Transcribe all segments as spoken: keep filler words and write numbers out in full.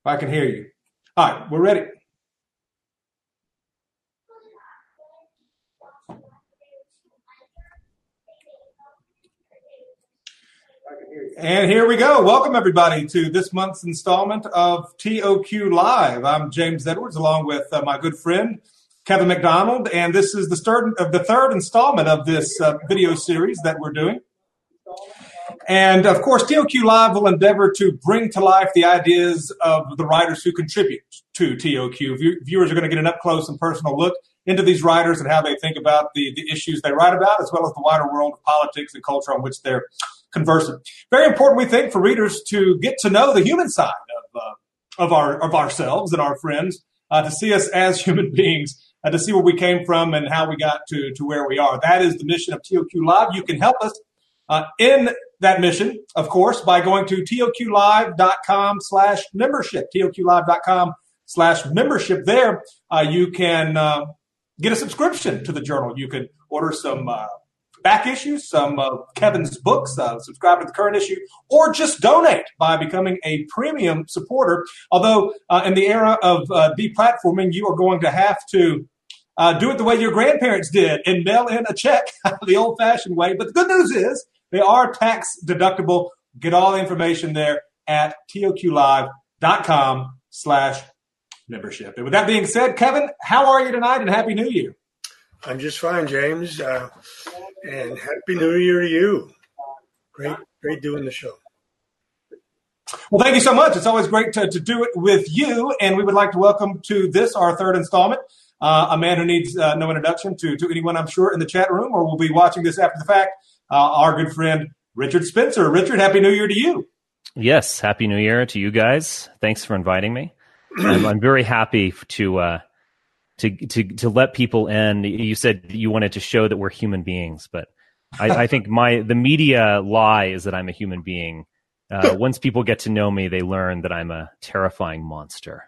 I can hear you. All right, we're ready. And here we go. Welcome, everybody, to this month's installment of T O Q Live. I'm James Edwards, along with uh, my good friend, Kevin McDonald, and this is the third, of the third installment of this uh, video series that we're doing. And, of course, T O Q Live will endeavor to bring to life the ideas of the writers who contribute to T O Q. View- viewers are going to get an up-close and personal look into these writers and how they think about the, the issues they write about, as well as the wider world of politics and culture on which they're conversant. Very important, we think, for readers to get to know the human side of uh, of our of ourselves and our friends, uh, to see us as human beings, uh, to see where we came from and how we got to, to where we are. That is the mission of T O Q Live. You can help us uh, in that mission, of course, by going to toqlive.com slash membership, toqlive.com slash membership. There, uh, you can uh, get a subscription to the journal. You can order some uh, back issues, some of Kevin's books, uh, subscribe to the current issue, or just donate by becoming a premium supporter. Although uh, in the era of uh, deplatforming, you are going to have to uh, do it the way your grandparents did and mail in a check the old-fashioned way. But the good news is they are tax deductible. Get all the information there at toqlive.com slash membership. And with that being said, Kevin, how are you tonight, and Happy New Year? I'm just fine, James, uh, and Happy New Year to you. Great, great doing the show. Well, thank you so much. It's always great to, to do it with you, and we would like to welcome to this, our third installment, uh, a man who needs uh, no introduction to, to anyone, I'm sure, in the chat room, or will be watching this after the fact, uh, our good friend, Richard Spencer. Richard, Happy New Year to you. Yes, Happy New Year to you guys. Thanks for inviting me. I'm, I'm very happy to uh, to to to let people in. You said you wanted to show that we're human beings, but I, I think my the media lie is that I'm a human being. Uh, once people get to know me, they learn that I'm a terrifying monster.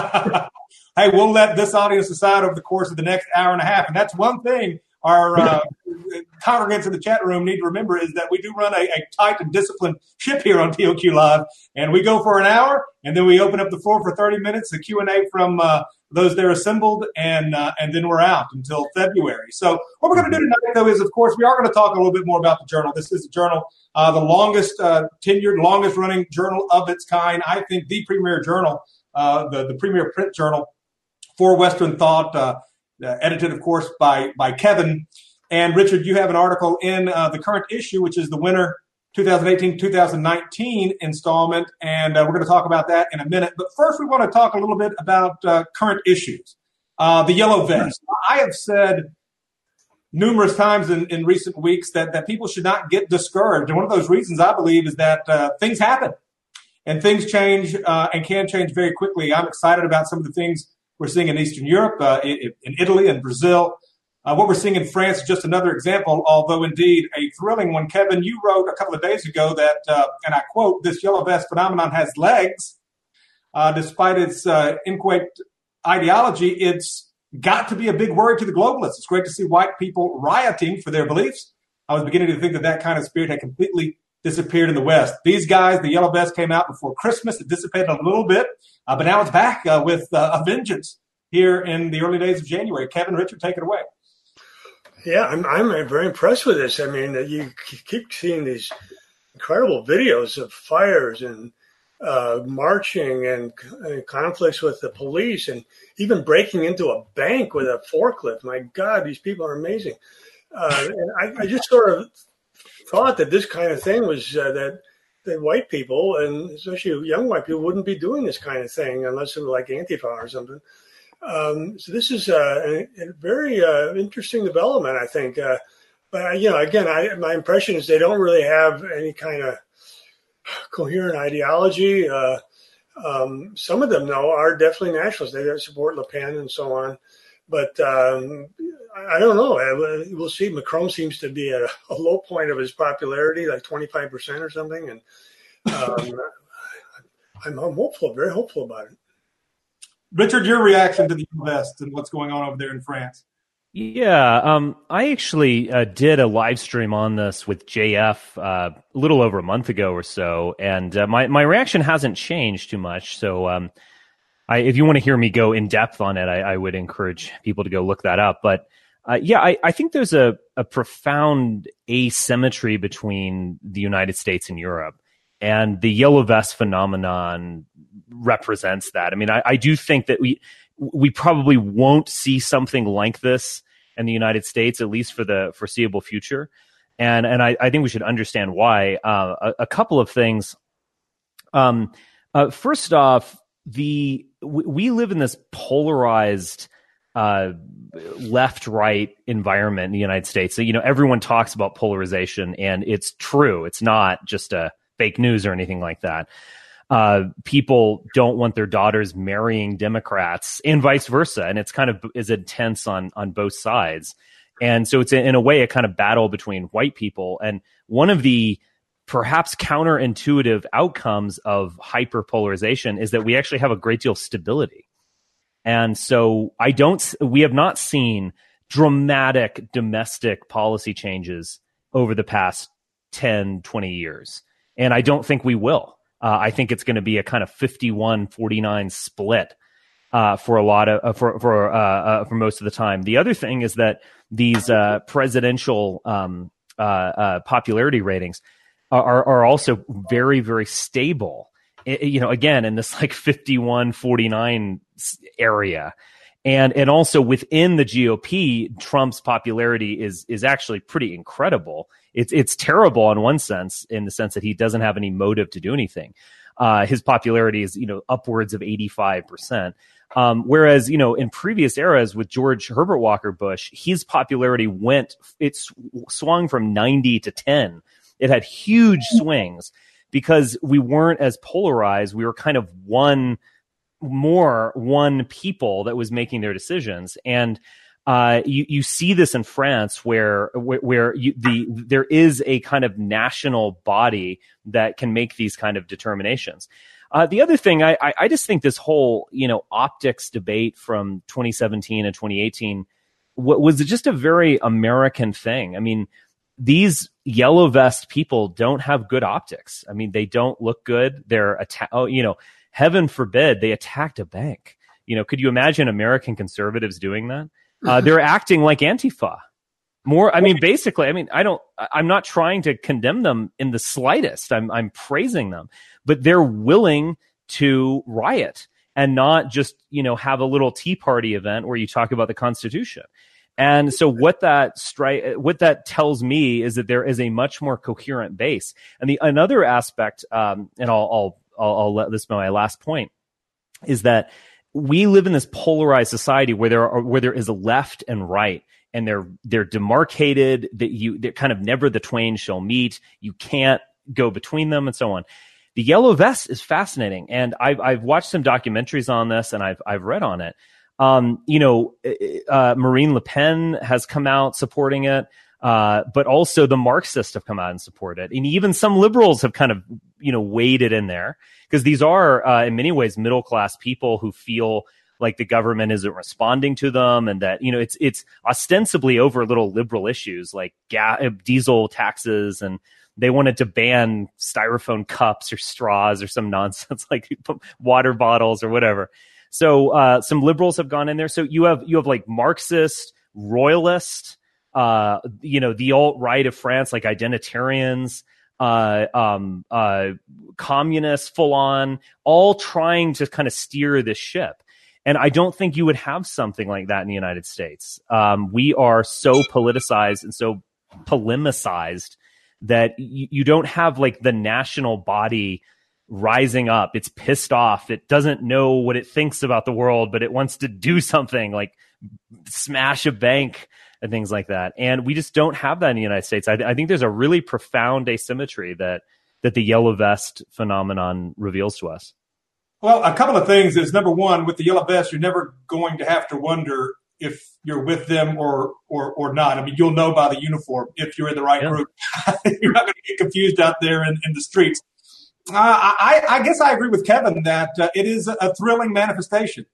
Hey, we'll let this audience decide over the course of the next hour and a half, and that's one thing our uh, congregants in the chat room need to remember, is that we do run a, a tight and disciplined ship here on T O Q Live, and we go for an hour, and then we open up the floor for thirty minutes, the Q and A from uh, those there assembled, and uh, and then we're out until February. So what we're going to do tonight, though, is, of course, we are going to talk a little bit more about the journal. This is a journal, uh, the longest uh, tenured, longest-running journal of its kind. I think the premier journal, uh, the, the premier print journal for Western thought, uh, Uh, edited, of course, by by Kevin. And Richard, you have an article in uh, the current issue, which is the winter twenty eighteen twenty nineteen installment, and uh, we're going to talk about that in a minute. But first, we want to talk a little bit about uh, current issues. Uh, the Yellow Vest. I have said numerous times in, in recent weeks that, that people should not get discouraged. And one of those reasons, I believe, is that uh, things happen, and things change uh, and can change very quickly. I'm excited about some of the things we're seeing in Eastern Europe, uh, in, in Italy and Brazil. Uh, what we're seeing in France is just another example, although indeed a thrilling one. Kevin, you wrote a couple of days ago that, uh, and I quote, "This yellow vest phenomenon has legs. Uh, despite its uh, inchoate ideology, it's got to be a big worry to the globalists. It's great to see white people rioting for their beliefs. I was beginning to think that that kind of spirit had completely disappeared in the West. These guys, the yellow vest came out before Christmas. It dissipated a little bit, uh, but now it's back uh, with uh, a vengeance here in the early days of January." Kevin, Richard, take it away. Yeah, I'm I'm very impressed with this. I mean, you keep seeing these incredible videos of fires and uh, marching and, and conflicts with the police, and even breaking into a bank with a forklift. My God, these people are amazing. Uh, and I, I just sort of thought that this kind of thing was uh, that that white people, and especially young white people, wouldn't be doing this kind of thing unless it was like Antifa or something. Um, so this is uh, a, a very uh, interesting development, I think. Uh, but you know, again, I, my impression is they don't really have any kind of coherent ideology. Uh, um, some of them, though, are definitely nationalists. They support Le Pen and so on. But um, I don't know. We'll see. Macron seems to be at a low point of his popularity, like twenty-five percent or something. And um, I'm, I'm hopeful, very hopeful about it. Richard, your reaction to the U S and what's going on over there in France? Yeah, um, I actually uh, did a live stream on this with J F uh, a little over a month ago or so, and uh, my, my reaction hasn't changed too much. So um, I, if you want to hear me go in depth on it, I, I would encourage people to go look that up. But uh, yeah, I, I think there's a, a profound asymmetry between the United States and Europe, and the yellow vest phenomenon represents that. I mean, I, I do think that we we probably won't see something like this in the United States, at least for the foreseeable future. And and I, I think we should understand why. Uh, a, a couple of things. Um, uh, first off, the we, we live in this polarized uh, left-right environment in the United States. So, you know, everyone talks about polarization, and it's true. It's not just a fake news or anything like that. Uh, people don't want their daughters marrying Democrats, and vice versa, and it's kind of is intense on on both sides. And so it's in a way a kind of battle between white people. And one of the perhaps counterintuitive outcomes of hyperpolarization is that we actually have a great deal of stability. And so I don't, we have not seen dramatic domestic policy changes over the past ten, twenty years. And I don't think we will. Uh, I think it's going to be a kind of fifty-one forty-nine split uh, for a lot of, uh, for, for, uh, uh, for most of the time. The other thing is that these uh, presidential um, uh, uh, popularity ratings are, are also very, very stable. It, you know, again, in this like fifty-one forty-nine area. And and also within the G O P, Trump's popularity is is actually pretty incredible. It's it's terrible in one sense, in the sense that he doesn't have any motive to do anything. Uh, his popularity is, you know, upwards of eighty-five percent. Um, whereas, you know, in previous eras with George Herbert Walker Bush, his popularity went, it swung from ninety to ten. It had huge swings because we weren't as polarized. We were kind of one, more one people that was making their decisions. And uh, you, you see this in France where, where, where you, the, there is a kind of national body that can make these kind of determinations. Uh, the other thing, I, I just think this whole, you know, optics debate from twenty seventeen and twenty eighteen w- was just a very American thing. I mean, these yellow vest people don't have good optics. I mean, they don't look good. They're, atta- oh, you know, heaven forbid they attacked a bank. You know, could you imagine American conservatives doing that? Uh, they're acting like Antifa. More, I mean, basically, I mean, I don't, I'm not trying to condemn them in the slightest. I'm, I'm praising them, but they're willing to riot and not just, you know, have a little tea party event where you talk about the Constitution. And so what that stri- what that tells me is that there is a much more coherent base. And the another aspect, um, and I'll, I'll, I'll, I'll let this be my last point, is that we live in this polarized society where there are, where there is a left and right. And they're they're demarcated, that you they're kind of never the twain shall meet. You can't go between them, and so on. The yellow vest is fascinating, and I've I've watched some documentaries on this, and I've I've read on it. Um, you know, uh, Marine Le Pen has come out supporting it, uh, but also the Marxists have come out and supported it, and even some liberals have kind of you know waded in there, because these are uh, in many ways middle class people who feel like the government isn't responding to them, and that, you know, it's it's ostensibly over little liberal issues like ga- diesel taxes, and they wanted to ban styrofoam cups or straws or some nonsense like water bottles or whatever. So uh, some liberals have gone in there. So you have you have like Marxist, royalist, uh, you know, the alt-right of France, like identitarians, uh, um, uh, communists, full on, all trying to kind of steer this ship. And I don't think you would have something like that in the United States. Um, we are so politicized and so polemicized that you, you don't have like the national body rising up. It's pissed off. It doesn't know what it thinks about the world, but it wants to do something like smash a bank and things like that. And we just don't have that in the United States. I, I think there's a really profound asymmetry that that the yellow vest phenomenon reveals to us. Well, a couple of things is, number one, with the yellow vest, you're never going to have to wonder if you're with them or or or not. I mean, you'll know by the uniform if you're in the right yeah. group. You're not going to get confused out there in, in the streets. Uh, I, I guess I agree with Kevin that uh, it is a thrilling manifestation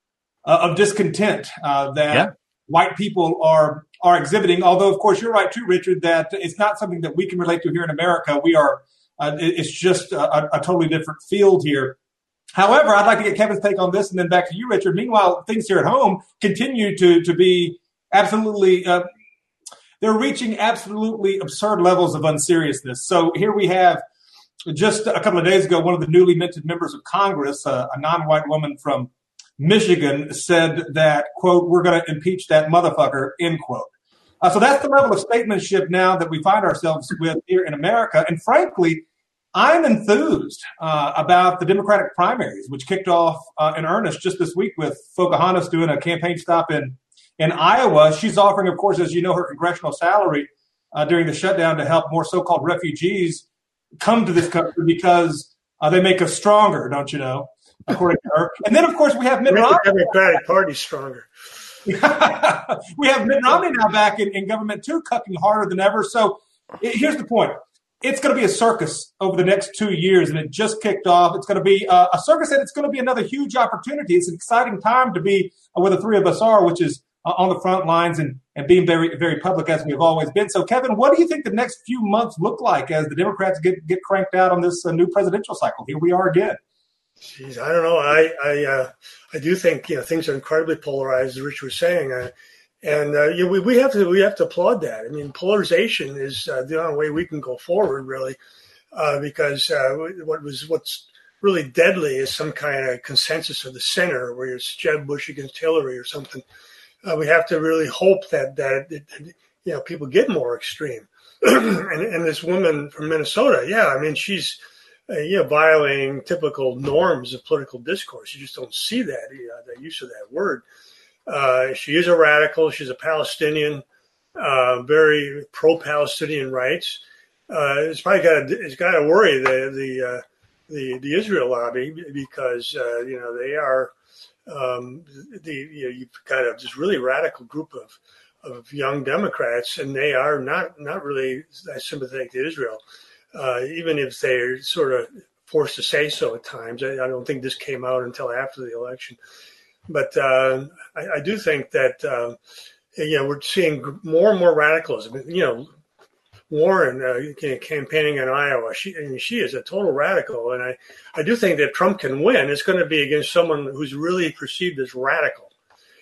uh, of discontent uh, that yeah. white people are are exhibiting. Although, of course, you're right too, Richard, that it's not something that we can relate to here in America. We are uh, it's just a, a totally different field here. However, I'd like to get Kevin's take on this and then back to you, Richard. Meanwhile, things here at home continue to, to be absolutely, uh, they're reaching absolutely absurd levels of unseriousness. So here we have, just a couple of days ago, one of the newly minted members of Congress, uh, a non-white woman from Michigan, said that, quote, we're going to impeach that motherfucker, end quote. Uh, so that's the level of statesmanship now that we find ourselves with here in America. And frankly, I'm enthused uh, about the Democratic primaries, which kicked off uh, in earnest just this week with Pocahontas doing a campaign stop in, in Iowa. She's offering, of course, as you know, her congressional salary uh, during the shutdown to help more so-called refugees come to this country because uh, they make us stronger, don't you know, according to her. And then, of course, we have Mitt Romney. The Democratic Party stronger. We have Mitt Romney now back in, in government, too, cucking harder than ever. So it, here's the point. It's going to be a circus over the next two years, and it just kicked off. It's going to be uh, a circus, and it's going to be another huge opportunity. It's an exciting time to be uh, where the three of us are, which is uh, on the front lines and, and being very, very public as we have always been. So, Kevin, what do you think the next few months look like as the Democrats get, get cranked out on this uh, new presidential cycle? Here we are again. Jeez, I don't know. I I, uh, I do think you know things are incredibly polarized, as Rich was saying, uh, and uh, you know, we we have to we have to applaud that. I mean, polarization is uh, the only way we can go forward, really, uh, because uh, what was what's really deadly is some kind of consensus of the center, where it's Jeb Bush against Hillary or something. Uh, we have to really hope that that it, you know people get more extreme. and, and this woman from Minnesota, yeah, I mean, she's. Uh, you know, violating typical norms of political discourse. You just don't see that, you know, the use of that word. Uh, she is a radical. She's a Palestinian, uh, very pro-Palestinian rights. Uh, it's probably got to, it's got to worry the the, uh, the the Israel lobby because uh, you know they are um, the you know, you've got a this really radical group of of young Democrats, and they are not not really that sympathetic to Israel. Uh, even if they're sort of forced to say so at times. I, I don't think this came out until after the election. But uh, I, I do think that, uh, you know, we're seeing more and more radicalism. You know, Warren uh, campaigning in Iowa, she, I mean, she is a total radical. And I, I do think that Trump can win. It's going to be against someone who's really perceived as radical.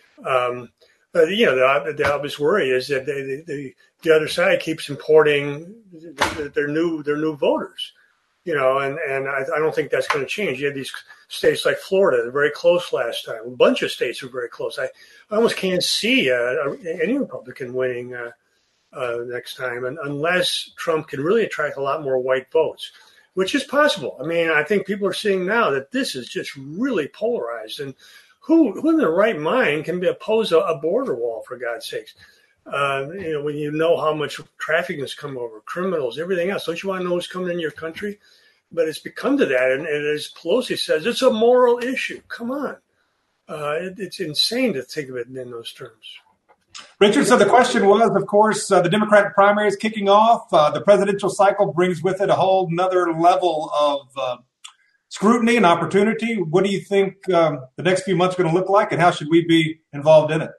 Um, but, you know, the, the obvious worry is that they, they, they the other side keeps importing their new their new voters, you know, and, and I, I don't think that's going to change. You had these states like Florida, very close last time. A bunch of states were very close. I, I almost can't see uh, any Republican winning uh, uh, next time, and unless Trump can really attract a lot more white votes, which is possible. I mean, I think people are seeing now that this is just really polarized, and who, who in their right mind can be oppose a, a border wall, for God's sakes? Uh, you know, when you know how much trafficking has come over, criminals, everything else, don't you want to know who's coming in your country? But it's become to that, and, and as Pelosi says, it's a moral issue. Come on. Uh, it, it's insane to think of it in those terms. Richard, so the question was, of course, uh, the Democratic primary is kicking off. Uh, the presidential cycle brings with it a whole nother level of uh, scrutiny and opportunity. What do you think um, the next few months are going to look like, and how should we be involved in it?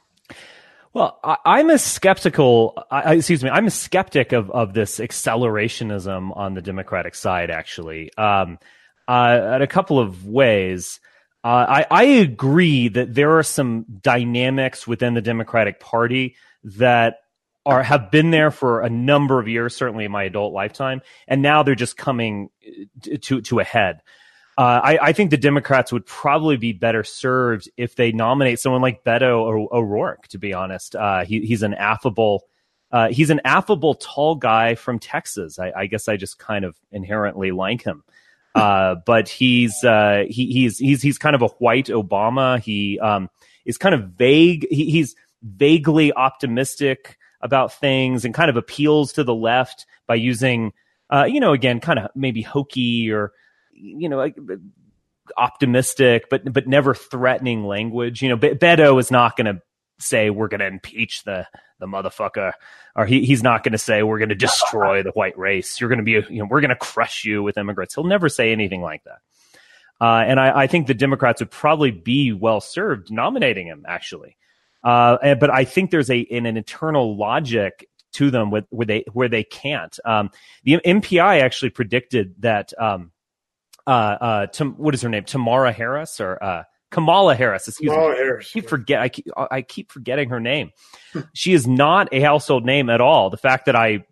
Well, I, I'm a skeptical, I, excuse me, I'm a skeptic of, of this accelerationism on the Democratic side, actually, um, uh, in a couple of ways. Uh, I, I agree that there are some dynamics within the Democratic Party that are have been there for a number of years, certainly in my adult lifetime, and now they're just coming to, to a head. Uh, I, I think the Democrats would probably be better served if they nominate someone like Beto O'Rourke, to be honest. Uh, he, he's an affable, uh, he's an affable, tall guy from Texas. I, I guess I just kind of inherently like him. Uh, but he's, uh, he, he's, he's, he's kind of a white Obama. He, um, is kind of vague. He, he's vaguely optimistic about things and kind of appeals to the left by using, uh, you know, again, kind of maybe hokey or, you know, like optimistic, but but never threatening language. You know, Be- Beto is not going to say we're going to impeach the the motherfucker, or he he's not going to say we're going to destroy the white race. You're going to be, you know, we're going to crush you with immigrants. He'll never say anything like that. Uh, and I, I think the Democrats would probably be well served nominating him, actually. Uh, and, but I think there's a an, an internal logic to them with, where they where they can't. Um, the M P I actually predicted that. Um, uh, uh, Tam- what is her name? Tamara Harris or uh, Kamala Harris? Excuse Kamala me. Harris. I keep forget. I keep, I keep forgetting her name. She is not a household name at all. The fact that I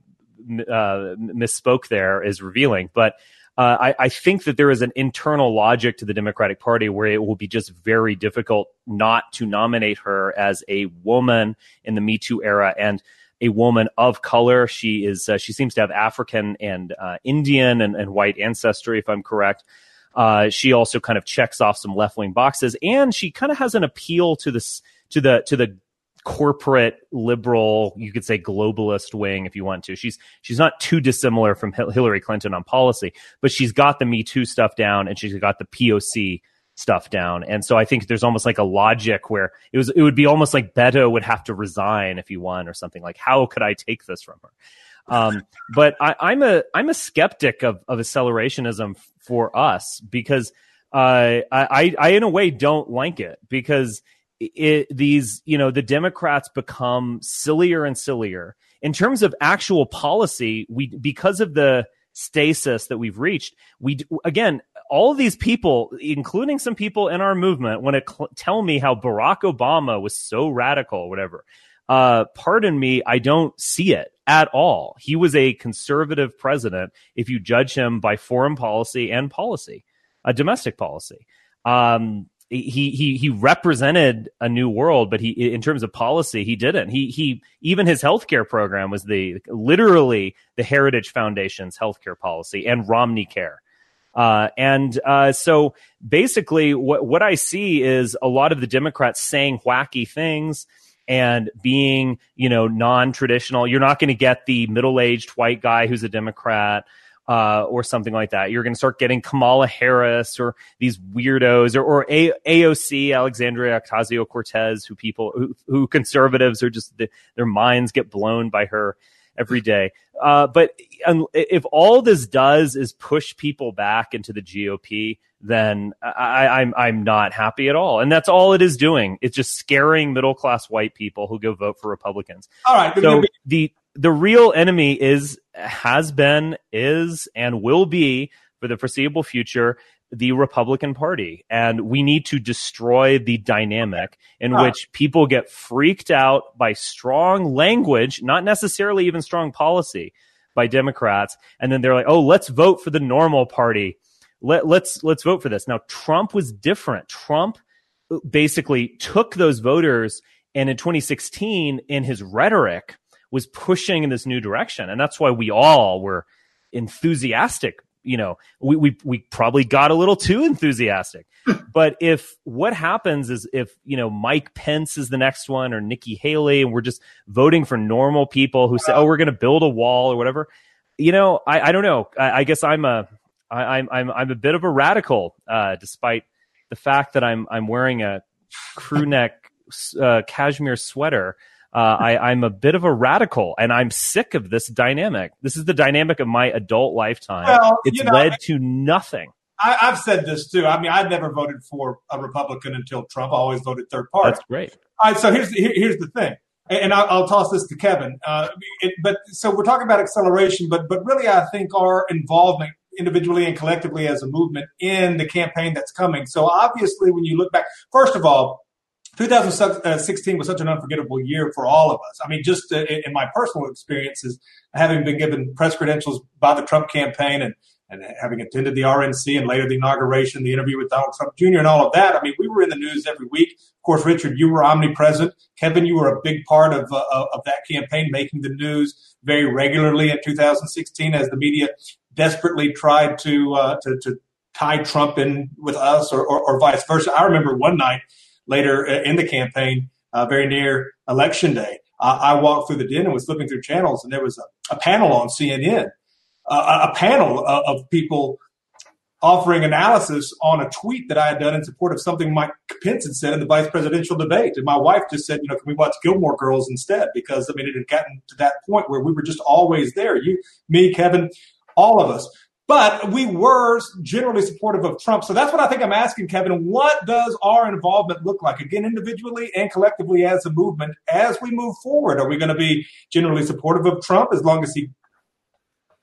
uh, misspoke there is revealing, but. Uh, I, I think that there is an internal logic to the Democratic Party where it will be just very difficult not to nominate her as a woman in the Me Too era and a woman of color. She is uh, she seems to have African and uh, Indian and, and white ancestry, if I'm correct. Uh, she also kind of checks off some left wing boxes, and she kind of has an appeal to this to the to the corporate liberal, you could say globalist wing if you want to. She's she's not too dissimilar from Hillary Clinton on policy, but she's got the Me Too stuff down and she's got the P O C stuff down. And so I think there's almost like a logic where it was it would be almost like Beto would have to resign if he won or something. Like, how could I take this from her? Um, but I, I'm a I'm a skeptic of, of accelerationism for us because uh, I, I in a way don't like it because It, these, you know, the Democrats become sillier and sillier in terms of actual policy. We, because of the stasis that we've reached, we, again, all of these people, including some people in our movement, want to cl- tell me how Barack Obama was so radical or whatever. Uh, pardon me, I don't see it at all. He was a conservative president if you judge him by foreign policy and policy, uh, domestic policy. Um, He he he represented a new world, but he, in terms of policy, he didn't. He he even his healthcare program was the literally the Heritage Foundation's healthcare policy and Romney Care. Uh, and uh, so basically, what what I see is a lot of the Democrats saying wacky things and being, you know, non-traditional. You're not going to get the middle-aged white guy who's a Democrat. Uh, or something like that. You're going to start getting Kamala Harris or these weirdos or, or a- AOC, Alexandria Ocasio-Cortez, who people, who, who conservatives are just, the, their minds get blown by her every day. Uh, but um, if all this does is push people back into the G O P, then I, I'm I'm not happy at all. And that's all it is doing. It's just scaring middle-class white people who go vote for Republicans. All right. So the the real enemy is, has been, is, and will be for the foreseeable future the Republican Party. And we need to destroy the dynamic in huh. which people get freaked out by strong language, not necessarily even strong policy, by Democrats. And then they're like, oh, let's vote for the normal party. Let, let's let's vote for this. Now, Trump was different. Trump basically took those voters and in twenty sixteen, in his rhetoric, was pushing in this new direction. And that's why we all were enthusiastic. You know, we, we, we probably got a little too enthusiastic. But if what happens is if, you know, Mike Pence is the next one or Nikki Haley, and we're just voting for normal people who say, oh, we're going to build a wall or whatever, you know, I, I don't know. I, I guess I'm a, I, I'm, I'm, I'm a bit of a radical, uh, despite the fact that I'm, I'm wearing a crew neck, uh, cashmere sweater. Uh, I, I'm a bit of a radical, and I'm sick of this dynamic. This is the dynamic of my adult lifetime. Well, it's you know, led to nothing. I, I've said this too. I mean, I never voted for a Republican until Trump. I always voted third party. That's great. All right, so here's here, here's the thing, and I'll, I'll toss this to Kevin. Uh, it, but so we're talking about acceleration, but but really, I think our involvement individually and collectively as a movement in the campaign that's coming. So obviously, when you look back, first of all, two thousand sixteen was such an unforgettable year for all of us. I mean, just in my personal experiences, having been given press credentials by the Trump campaign and, and having attended the R N C and later the inauguration, the interview with Donald Trump Junior and all of that. I mean, we were in the news every week. Of course, Richard, you were omnipresent. Kevin, you were a big part of, uh, of that campaign, making the news very regularly in two thousand sixteen as the media desperately tried to uh, to, to tie Trump in with us or, or, or vice versa. I remember one night, later in the campaign, uh, very near Election Day, uh, I walked through the den and was flipping through channels, and there was a, a panel on C N N, uh, a panel of, of people offering analysis on a tweet that I had done in support of something Mike Pence had said in the vice presidential debate. And my wife just said, you know, can we watch Gilmore Girls instead? Because, I mean, it had gotten to that point where we were just always there. You, me, Kevin, all of us. But we were generally supportive of Trump. So that's what I think I'm asking, Kevin. What does our involvement look like, again, individually and collectively as a movement, as we move forward? Are we going to be generally supportive of Trump as long as he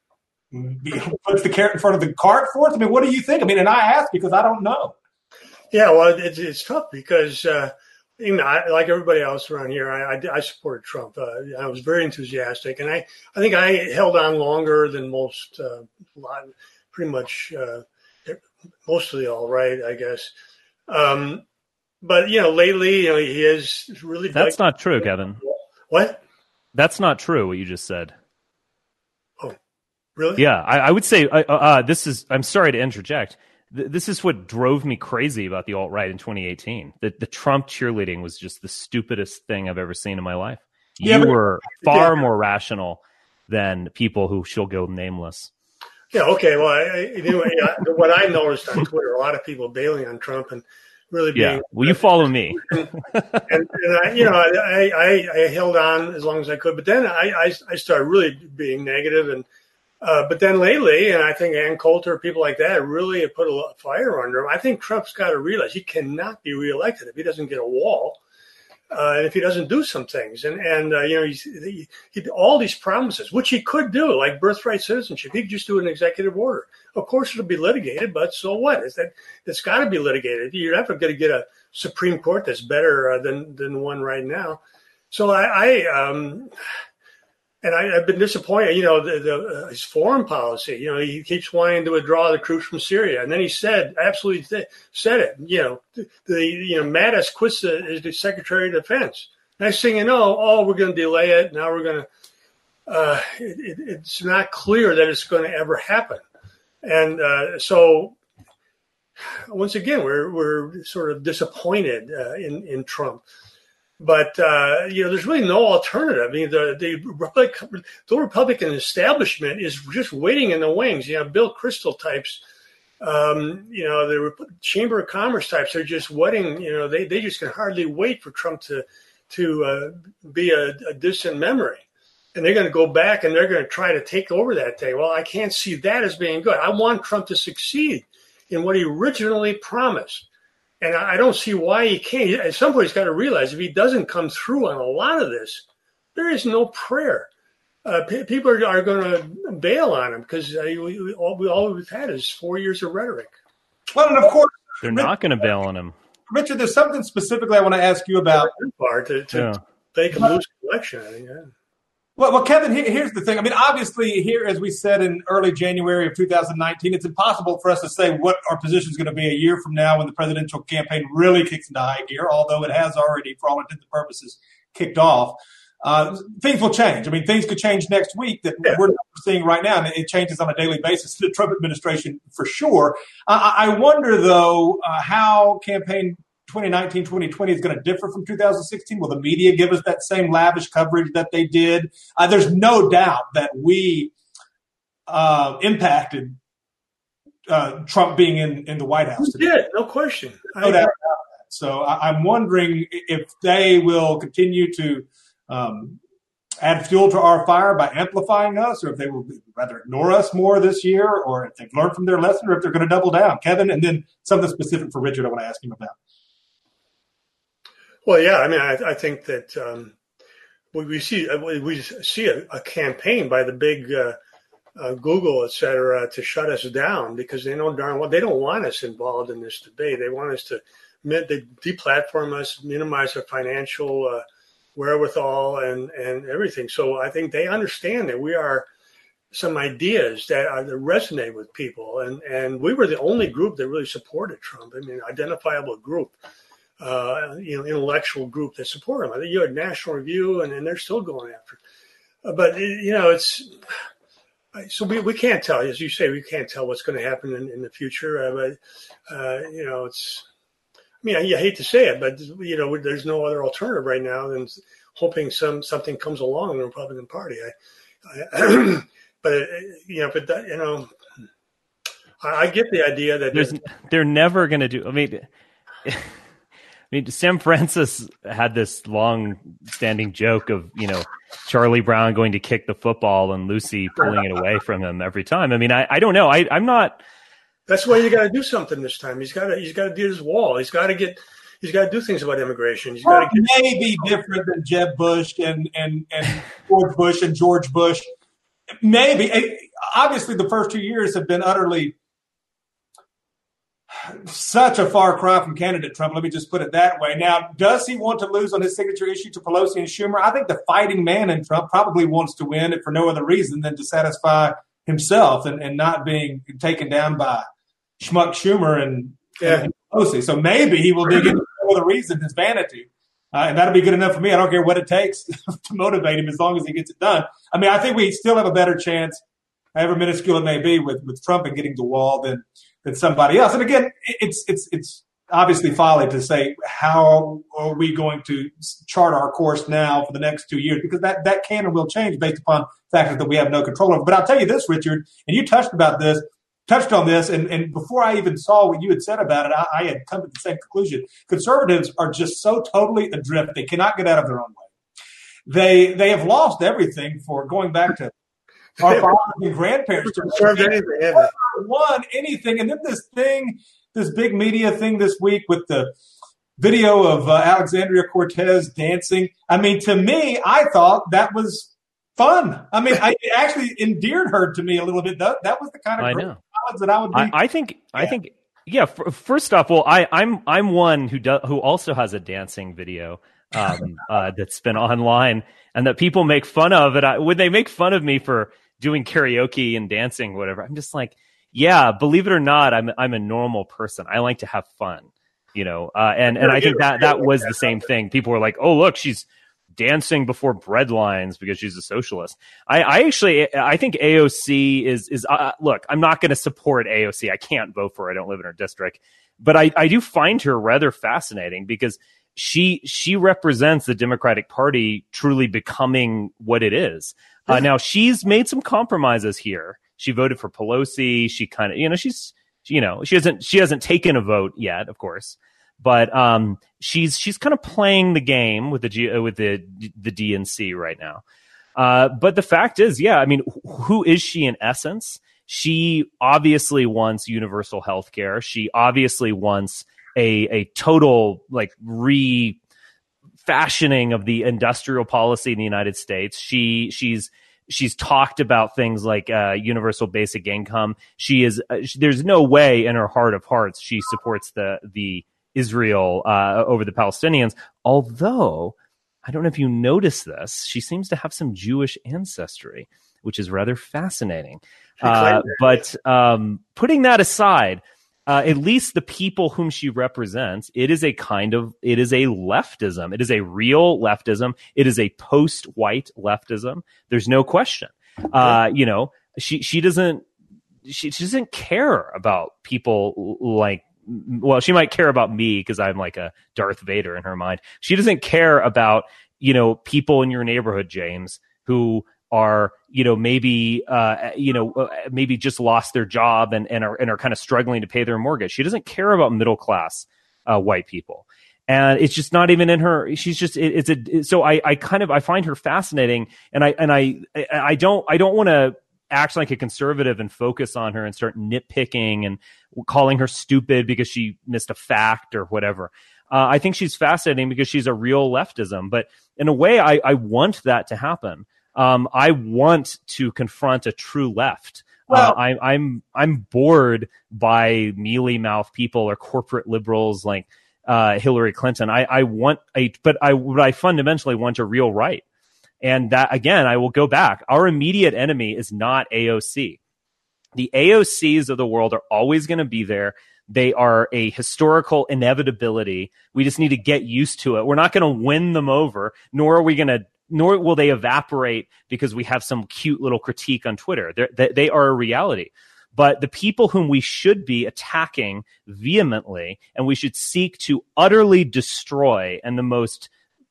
puts the carrot in front of the cart for us? I mean, what do you think? I mean, and I ask because I don't know. Yeah, well, it's, it's tough because, uh, you know, I, like everybody else around here, I, I, I supported Trump. Uh, I was very enthusiastic, and I, I think I held on longer than most, uh, pretty much uh, mostly all right, I guess. Um, but, you know, lately, you know, he is really. That's not true, Kevin. What? That's not true, what you just said. Oh, really? Yeah, I, I would say uh, uh, this is, I'm sorry to interject. This is what drove me crazy about the alt-right in twenty eighteen. The, the Trump cheerleading was just the stupidest thing I've ever seen in my life. You yeah, but, were far yeah. more rational than people who shall go nameless. Yeah, okay. Well, I, anyway, what I noticed on Twitter, a lot of people bailing on Trump and really being. Yeah, well, you follow me. and, and, and I, you know, I, I, I held on as long as I could, but then I, I, I started really being negative and. Uh, but then lately, and I think Ann Coulter, people like that, really have put a lot of fire under him. I think Trump's got to realize he cannot be reelected if he doesn't get a wall, uh, and if he doesn't do some things. And, and uh, you know, he's, he, he all these promises, which he could do, like birthright citizenship. He could just do an executive order. Of course, it'll be litigated, but so what? Is that it's got to be litigated. You're never going to get a Supreme Court that's better uh, than than one right now. So I. I um, And I, I've been disappointed, you know, the, the, uh, his foreign policy, you know, he keeps wanting to withdraw the troops from Syria. And then he said, absolutely th- said it, you know, the, the you know, Mattis quits the, is the Secretary of Defense. Next thing you know, oh, we're going to delay it. Now we're going to, uh, it, it, it's not clear that it's going to ever happen. And uh, so once again, we're, we're sort of disappointed uh, in, in Trump. But, uh, you know, there's really no alternative. I mean, the, the, Republican, the Republican establishment is just waiting in the wings. You know, Bill Kristol types, um, you know, the Chamber of Commerce types are just waiting. You know, they, they just can hardly wait for Trump to to uh, be a, a distant memory. And they're going to go back and they're going to try to take over that day. Well, I can't see that as being good. I want Trump to succeed in what he originally promised. And I don't see why he can't. At some point, he's got to realize if he doesn't come through on a lot of this, there is no prayer. Uh, p- people are, are going to bail on him because uh, we, we, all, we, all we've had is four years of rhetoric. Well, and of course, they're not going to bail on him. Richard, there's something specifically I want to ask you about. To, to, yeah. to make a loose election, I think. Yeah. Well, well, Kevin, here, here's the thing. I mean, obviously, here, as we said in early January of two thousand nineteen, it's impossible for us to say what our position is going to be a year from now when the presidential campaign really kicks into high gear, although it has already, for all intents and purposes, kicked off. Uh, things will change. I mean, things could change next week that yeah. we're not seeing right now, and it changes on a daily basis to the Trump administration for sure. Uh, I wonder, though, uh, how campaign twenty nineteen, twenty twenty is going to differ from two thousand sixteen. Will the media give us that same lavish coverage that they did? Uh, there's no doubt that we uh, impacted uh, Trump being in, in the White House today. Yeah, no question. No doubt about that. So I, I'm wondering if they will continue to um, add fuel to our fire by amplifying us, or if they will rather ignore us more this year, or if they've learned from their lesson, or if they're going to double down. Kevin, and then something specific for Richard I want to ask him about. Well, yeah, I mean, I, I think that um, we, we see we see a, a campaign by the big uh, uh, Google, et cetera, to shut us down because they know darn well they don't want us involved in this debate. They want us to they deplatform us, minimize our financial uh, wherewithal and, and everything. So I think they understand that we are some ideas that, are, that resonate with people. And, and we were the only group that really supported Trump. I mean, identifiable group. Uh, you know, intellectual group that support him. I think you had National Review, and, and they're still going after it. Uh, but, you know, it's so we, we can't tell. As you say, we can't tell what's going to happen in, in the future. Uh, but, uh, you know, it's I mean, I, I hate to say it, but, you know, there's no other alternative right now than hoping some something comes along in the Republican Party. I, I, but, you know, but, that, you know, I, I get the idea that There's, they're never going to do – I mean – I mean, Sam Francis had this long-standing joke of, you know, Charlie Brown going to kick the football and Lucy pulling it away from him every time. I mean, I, I don't know. I, I'm not. That's why you got to do something this time. He's got to he's got to do his wall. He's got to get he's got to do things about immigration. He's got to get. Maybe different than Jeb Bush and and and George Bush and George Bush. Maybe obviously the first two years have been utterly such a far cry from candidate Trump. Let me just put it that way. Now, does he want to lose on his signature issue to Pelosi and Schumer? I think the fighting man in Trump probably wants to win, if for no other reason than to satisfy himself and, and not being taken down by schmuck Schumer and, yeah. and Pelosi. So maybe he will dig into no other reason, his vanity. Uh, and that'll be good enough for me. I don't care what it takes to motivate him as long as he gets it done. I mean, I think we still have a better chance, however minuscule it may be, with, with Trump and getting the wall than than somebody else. And again, it's it's it's obviously folly to say how are we going to chart our course now for the next two years, because that, that can and will change based upon factors that we have no control over. But I'll tell you this, Richard, and you touched about this, touched on this, and, and before I even saw what you had said about it, I, I had come to the same conclusion. Conservatives are just so totally adrift, they cannot get out of their own way. They they have lost everything for going back to our fathers and grandparents to serve anything, never won anything. And then this thing, this big media thing this week with the video of uh, Alexandria Cortez dancing. I mean, to me, I thought that was fun. I mean, I, it actually endeared her to me a little bit. That, that was the kind of I know. that I would be. I, I think. Yeah. I think. Yeah. F- first off, well, I, I'm I'm one who does who also has a dancing video um, uh, that's been online and that people make fun of. And I, when they make fun of me for doing karaoke and dancing, whatever, I'm just like, yeah, believe it or not, I'm I'm a normal person. I like to have fun, you know. Uh, and and I think that that was the same thing. People were like, oh, look, she's dancing before bread lines because she's a socialist. I, I actually I think A O C is is uh, look. I'm not going to support A O C. I can't vote for her. I don't live in her district, but I I do find her rather fascinating because she she represents the Democratic Party truly becoming what it is. Uh, now, she's made some compromises here. She voted for Pelosi. She kind of, you know, she's, you know, she hasn't, she hasn't taken a vote yet, of course, but um, she's, she's kind of playing the game with the G, uh, with the the D N C right now. Uh, but the fact is, yeah, I mean, who is she in essence? She obviously wants universal health care. She obviously wants a a total like re. fashioning of the industrial policy in the United States. She she's she's talked about things like uh, universal basic income. She is uh, she, there's no way in her heart of hearts she supports the the Israel uh, over the Palestinians. Although I don't know if you notice this, she seems to have some Jewish ancestry, which is rather fascinating. Uh, but um, putting that aside. Uh, at least the people whom she represents, it is a kind of, it is a leftism. It is a real leftism. It is a post-white leftism. There's no question. Uh, you know, she, she doesn't, she, she doesn't care about people like, well, she might care about me because I'm like a Darth Vader in her mind. She doesn't care about, you know, people in your neighborhood, James, who are, you know, maybe, uh, you know, uh, maybe just lost their job and, and are and are kind of struggling to pay their mortgage. She doesn't care about middle class uh, white people, and it's just not even in her. She's just it, it's a it, so I I kind of I find her fascinating, and I and I I don't I don't want to act like a conservative and focus on her and start nitpicking and calling her stupid because she missed a fact or whatever. Uh, I think she's fascinating because she's a real leftism, but in a way, I I want that to happen. Um, I want to confront a true left. Well, uh, I, I'm I'm bored by mealy mouth people or corporate liberals like uh, Hillary Clinton. I, I want a, but I what I fundamentally want a real right, and that again, I will go back. Our immediate enemy is not A O C. The A O Cs of the world are always going to be there. They are a historical inevitability. We just need to get used to it. We're not going to win them over, nor are we going to. Nor will they evaporate because we have some cute little critique on Twitter. They're, they are a reality. But the people whom we should be attacking vehemently and we should seek to utterly destroy in the most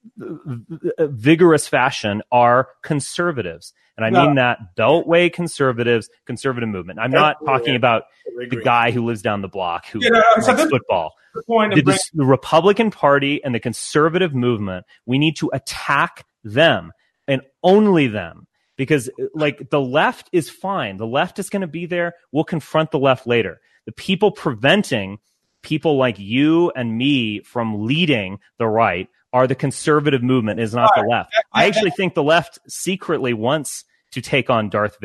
vigorous fashion are conservatives. And I mean no. that Beltway conservatives, conservative movement. I'm not talking yeah. about the guy who lives down the block who you know, likes so football. The, point the, bring- the Republican Party and the conservative movement, we need to attack them and only them, because like the left is fine. The left is going to be there. We'll confront the left later. The people preventing people like you and me from leading the right are the conservative movement, is not the left. I actually think the left secretly wants to take on Darth Vader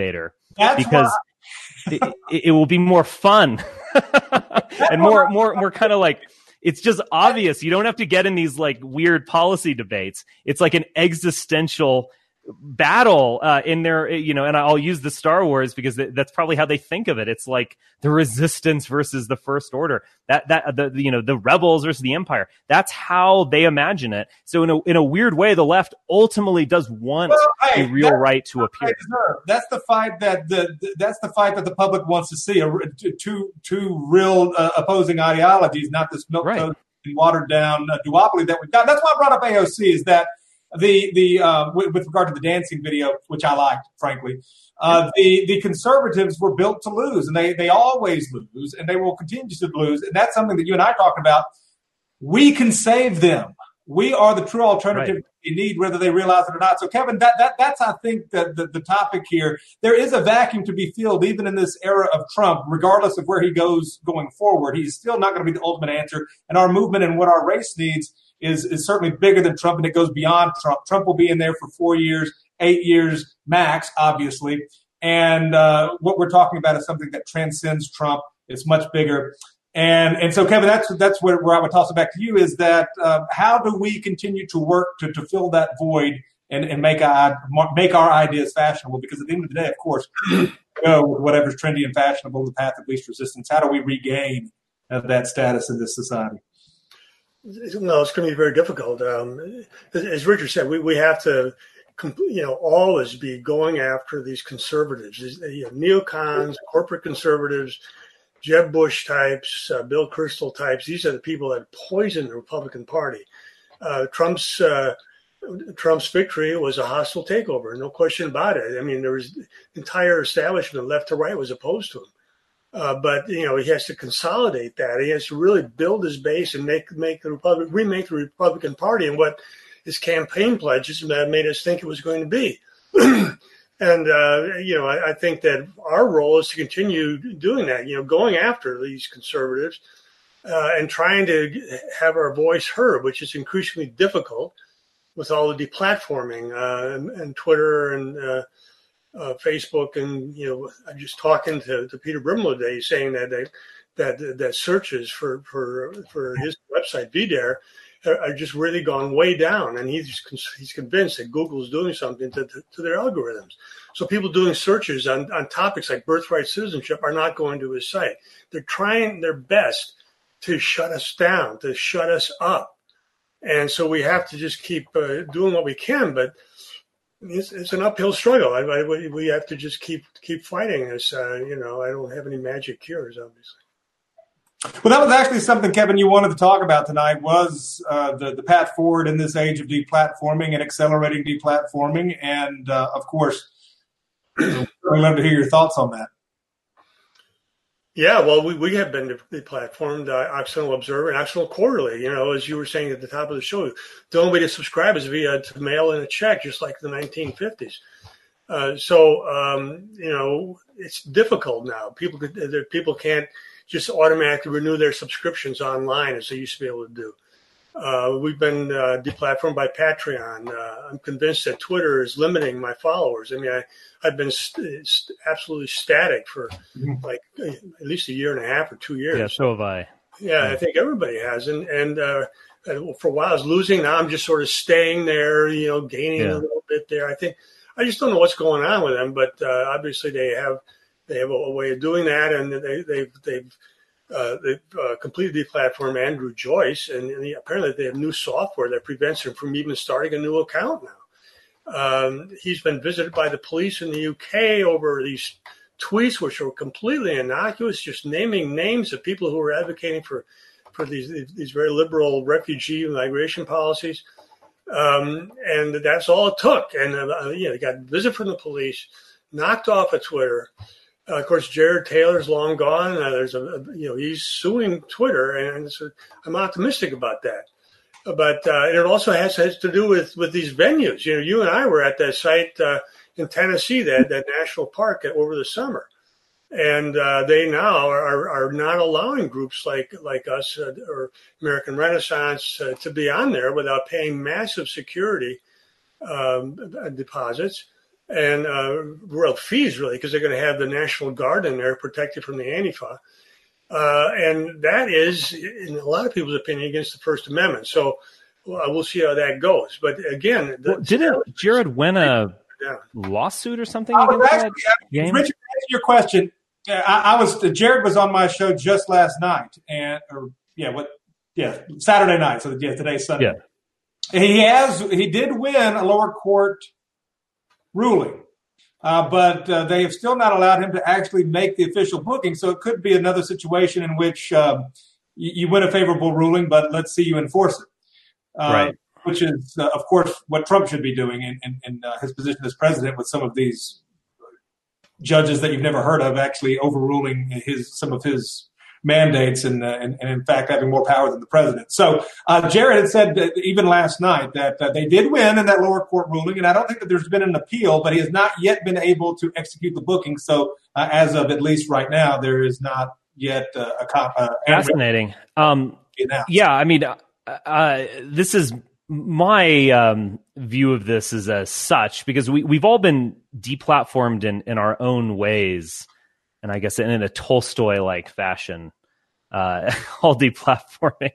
That's because why- it, it will be more fun and more, more, more kind of like, it's just obvious. You don't have to get in these like weird policy debates. It's like an existential battle uh, in there, you know, and I'll use the Star Wars because that's probably how they think of it. It's like the resistance versus the First Order, that, that, the, you know, the rebels versus the Empire. That's how they imagine it. So in a, in a weird way, the left ultimately does want well, hey, a real right to appear. That's the fight that the, that's the fight that the public wants to see. A, two, two real uh, opposing ideologies, not this milk right. and watered down uh, duopoly that we've got. That's why I brought up A O C is that The the uh, with, with regard to the dancing video, which I liked, frankly, uh, the the conservatives were built to lose, and they they always lose, and they will continue to lose. And that's something that you and I talked about. We can save them. We are the true alternative right. they need, whether they realize it or not. So, Kevin, that that that's I think that the, the topic here. There is a vacuum to be filled, even in this era of Trump, regardless of where he goes going forward. He's still not going to be the ultimate answer, and our movement and what our race needs is is certainly bigger than Trump, and it goes beyond Trump. Trump will be in there for four years, eight years max, obviously. And uh, what we're talking about is something that transcends Trump. It's much bigger. And and so, Kevin, that's that's where, where I would toss it back to you is that uh, how do we continue to work to, to fill that void and, and make, our, make our ideas fashionable? Because at the end of the day, of course, go with whatever's trendy and fashionable, the path of least resistance. How do we regain uh, that status in this society? No, it's going to be very difficult. Um, as Richard said, we, we have to, you know, always be going after these conservatives, these, you know, neocons, corporate conservatives, Jeb Bush types, uh, Bill Kristol types. These are the people that poisoned the Republican Party. Uh, Trump's uh, Trump's victory was a hostile takeover, no question about it. I mean, there was the entire establishment, left to right, was opposed to him. Uh, but, you know, he has to consolidate that. He has to really build his base and make make the Republic remake the Republican Party and what his campaign pledges made us think it was going to be. and, uh, you know, I, I think that our role is to continue doing that, you know, going after these conservatives uh, and trying to have our voice heard, which is increasingly difficult with all the deplatforming uh, and, and Twitter and uh Uh, Facebook and, you know, I'm just talking to, to Peter Brimlow today saying that they, that that searches for, for for his website, V Dare, are, are just really gone way down. And he's he's convinced that Google's doing something to, to, to their algorithms. So people doing searches on, on topics like birthright citizenship are not going to his site. They're trying their best to shut us down, to shut us up. And so we have to just keep uh, doing what we can. But It's, it's an uphill struggle. I, I, we have to just keep keep fighting this. Uh, you know, I don't have any magic cures, obviously. Well, that was actually something, Kevin, you wanted to talk about tonight was uh, the, the path forward in this age of deplatforming and accelerating deplatforming. And, uh, of course, we'd love to hear your thoughts on that. Yeah, well, we, we have been deplatformed, uh, Occidental Observer and Occidental Quarterly. You know, as you were saying at the top of the show, the only way to subscribe is via to mail in a check, just like the nineteen fifties. Uh, so, um, you know, it's difficult now. People could, people can't just automatically renew their subscriptions online as they used to be able to do. Uh, we've been uh, deplatformed by Patreon. Uh, I'm convinced that Twitter is limiting my followers. I mean, I, I've been st- st- absolutely static for like at least a year and a half or two years. Yeah, so have I. Yeah, I think everybody has. And, and uh, for a while I was losing. Now I'm just sort of staying there, you know, gaining yeah. a little bit there. I think I just don't know what's going on with them, but uh, obviously they have they have a, a way of doing that, and they, they've they've uh, they've uh, completely deplatformed Andrew Joyce, and, and he, apparently they have new software that prevents him from even starting a new account now. Um, he's been visited by the police in the U K over these tweets, which are completely innocuous, just naming names of people who are advocating for, for these these very liberal refugee and migration policies. Um, and that's all it took. And, uh, you know, he got a visit from the police, knocked off of Twitter. Uh, of course, Jared Taylor's long gone. Uh, there's a, a, you know, he's suing Twitter, and so I'm optimistic about that. But uh, it also has, has to do with, with these venues. You know, you and I were at that site uh, in Tennessee, that, that national park over the summer. And uh, they now are, are not allowing groups like like us uh, or American Renaissance uh, to be on there without paying massive security um, deposits. and uh, world fees, really, because they're going to have the National Guard in there protected from the Antifa. Uh, and that is, in a lot of people's opinion, against the First Amendment. So well, we'll see how that goes. But again, the, well, didn't Jared win a yeah. lawsuit or something oh, against actually, that game? Richard, to answer your question, I, I was Jared was on my show just last night, and or yeah, what yeah Saturday night. So yeah, today's Sunday. Yeah. He has he did win a lower court ruling, uh, but uh, they have still not allowed him to actually make the official booking. So it could be another situation in which um, you, you win a favorable ruling, but let's see you enforce it. Uh, right. Which is, uh, of course, what Trump should be doing in, in, in uh, his position as president, with some of these judges that you've never heard of actually overruling his some of his mandates and, uh, and, and in fact, having more power than the president. So uh, Jared had said that even last night that uh, they did win in that lower court ruling, and I don't think that there's been an appeal, but he has not yet been able to execute the booking. So uh, as of at least right now, there is not yet uh, a cop. Uh, Fascinating. Um, yeah, I mean, uh, this is my um, view of this is as such, because we, we've all been deplatformed in, in our own ways. And I guess in a Tolstoy-like fashion, uh, all deplatforming.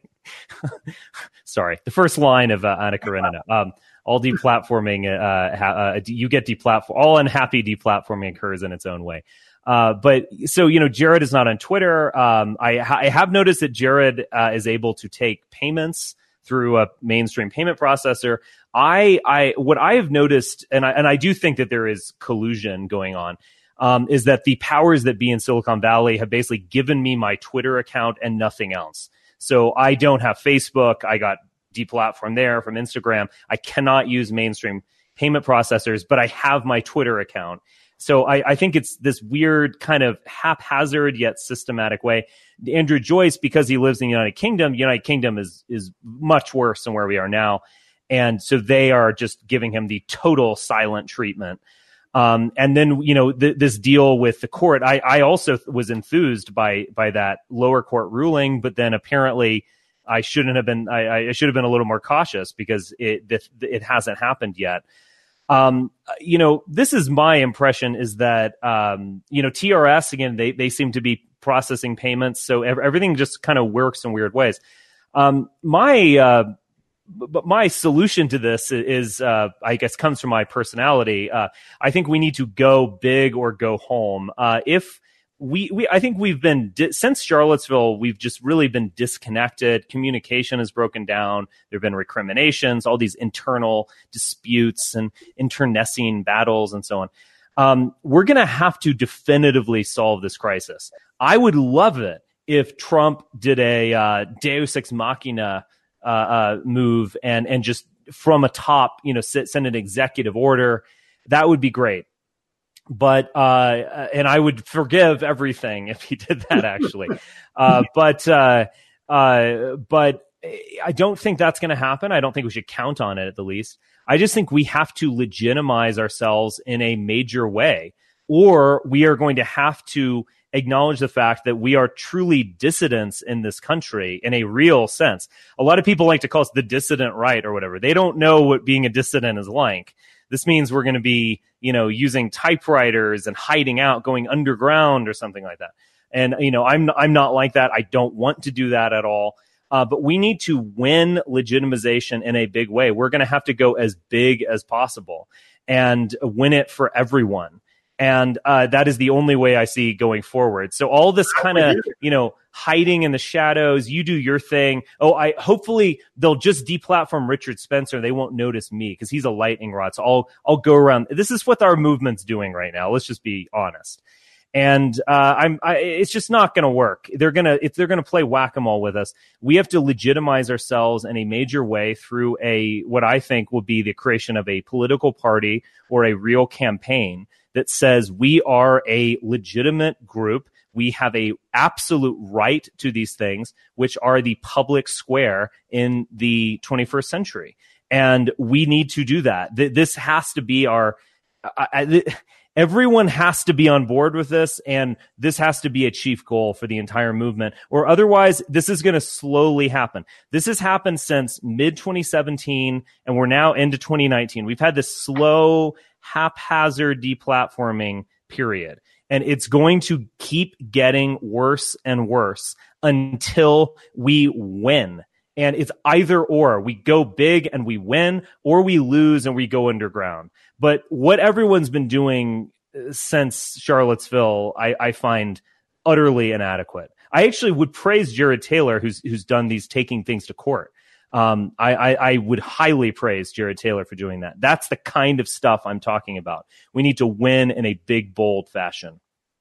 Sorry, the first line of uh, Anna Karenina. Um, all deplatforming, uh, ha- uh, you get deplatformed. All unhappy deplatforming occurs in its own way. Uh, but so, you know, Jared is not on Twitter. Um, I, I have noticed that Jared uh, is able to take payments through a mainstream payment processor. I, I, what I have noticed, and I, and I do think that there is collusion going on, um, is that the powers that be in Silicon Valley have basically given me my Twitter account and nothing else. So I don't have Facebook. I got deplatformed there from Instagram. I cannot use mainstream payment processors, but I have my Twitter account. So I, I think it's this weird kind of haphazard yet systematic way. Andrew Joyce, because he lives in the United Kingdom, the United Kingdom is is much worse than where we are now. And so they are just giving him the total silent treatment. Um, and then, you know, th- this deal with the court, I, I also was enthused by by that lower court ruling, but then apparently I shouldn't have been, I, I should have been a little more cautious because it it, it hasn't happened yet. Um, you know, this is my impression is that, um, you know, T R S, again, they, they seem to be processing payments. So ev- everything just kind of works in weird ways. Um, my, uh, but my solution to this is, uh, I guess, comes from my personality. Uh, I think we need to go big or go home. Uh, if we, we, I think we've been, di- since Charlottesville, we've just really been disconnected. Communication has broken down. There have been recriminations, all these internal disputes and internecine battles and so on. Um, we're going to have to definitively solve this crisis. I would love it if Trump did a uh, Deus Ex Machina uh, uh, move and and just from a top, you know, sit, send an executive order. That would be great. But, uh, and I would forgive everything if he did that, actually. uh, but, uh, uh, but I don't think that's going to happen. I don't think we should count on it at the least. I just think we have to legitimize ourselves in a major way, or we are going to have to acknowledge the fact that we are truly dissidents in this country in a real sense. A lot of people like to call us the dissident right or whatever. They don't know what being a dissident is like. This means we're going to be, you know, using typewriters and hiding out, going underground or something like that. And, you know, I'm, I'm not like that. I don't want to do that at all. Uh, but we need to win legitimization in a big way. We're going to have to go as big as possible and win it for everyone. And uh, that is the only way I see going forward. So all this kind of, you know, hiding in the shadows, you do your thing. Oh, I hopefully they'll just deplatform Richard Spencer. They won't notice me because he's a lightning rod. So I'll I'll go around. This is what our movement's doing right now. Let's just be honest. And uh, I'm I, it's just not going to work. They're gonna if they're gonna play whack-a-mole with us, we have to legitimize ourselves in a major way through a what I think will be the creation of a political party or a real campaign that says we are a legitimate group. We have a absolute right to these things, which are the public square in the twenty-first century. And we need to do that. This has to be our, I, I, everyone has to be on board with this. And this has to be a chief goal for the entire movement, or otherwise this is going to slowly happen. This has happened since mid twenty seventeen and we're now into twenty nineteen. We've had this slow haphazard deplatforming, period. And it's going to keep getting worse and worse until we win. And it's either or. We go big and we win, or we lose and we go underground. But what everyone's been doing since Charlottesville, I, I find utterly inadequate. I actually would praise Jared Taylor, who's who's done these taking things to court. Um, I, I, I would highly praise Jared Taylor for doing that. That's the kind of stuff I'm talking about. We need to win in a big, bold fashion.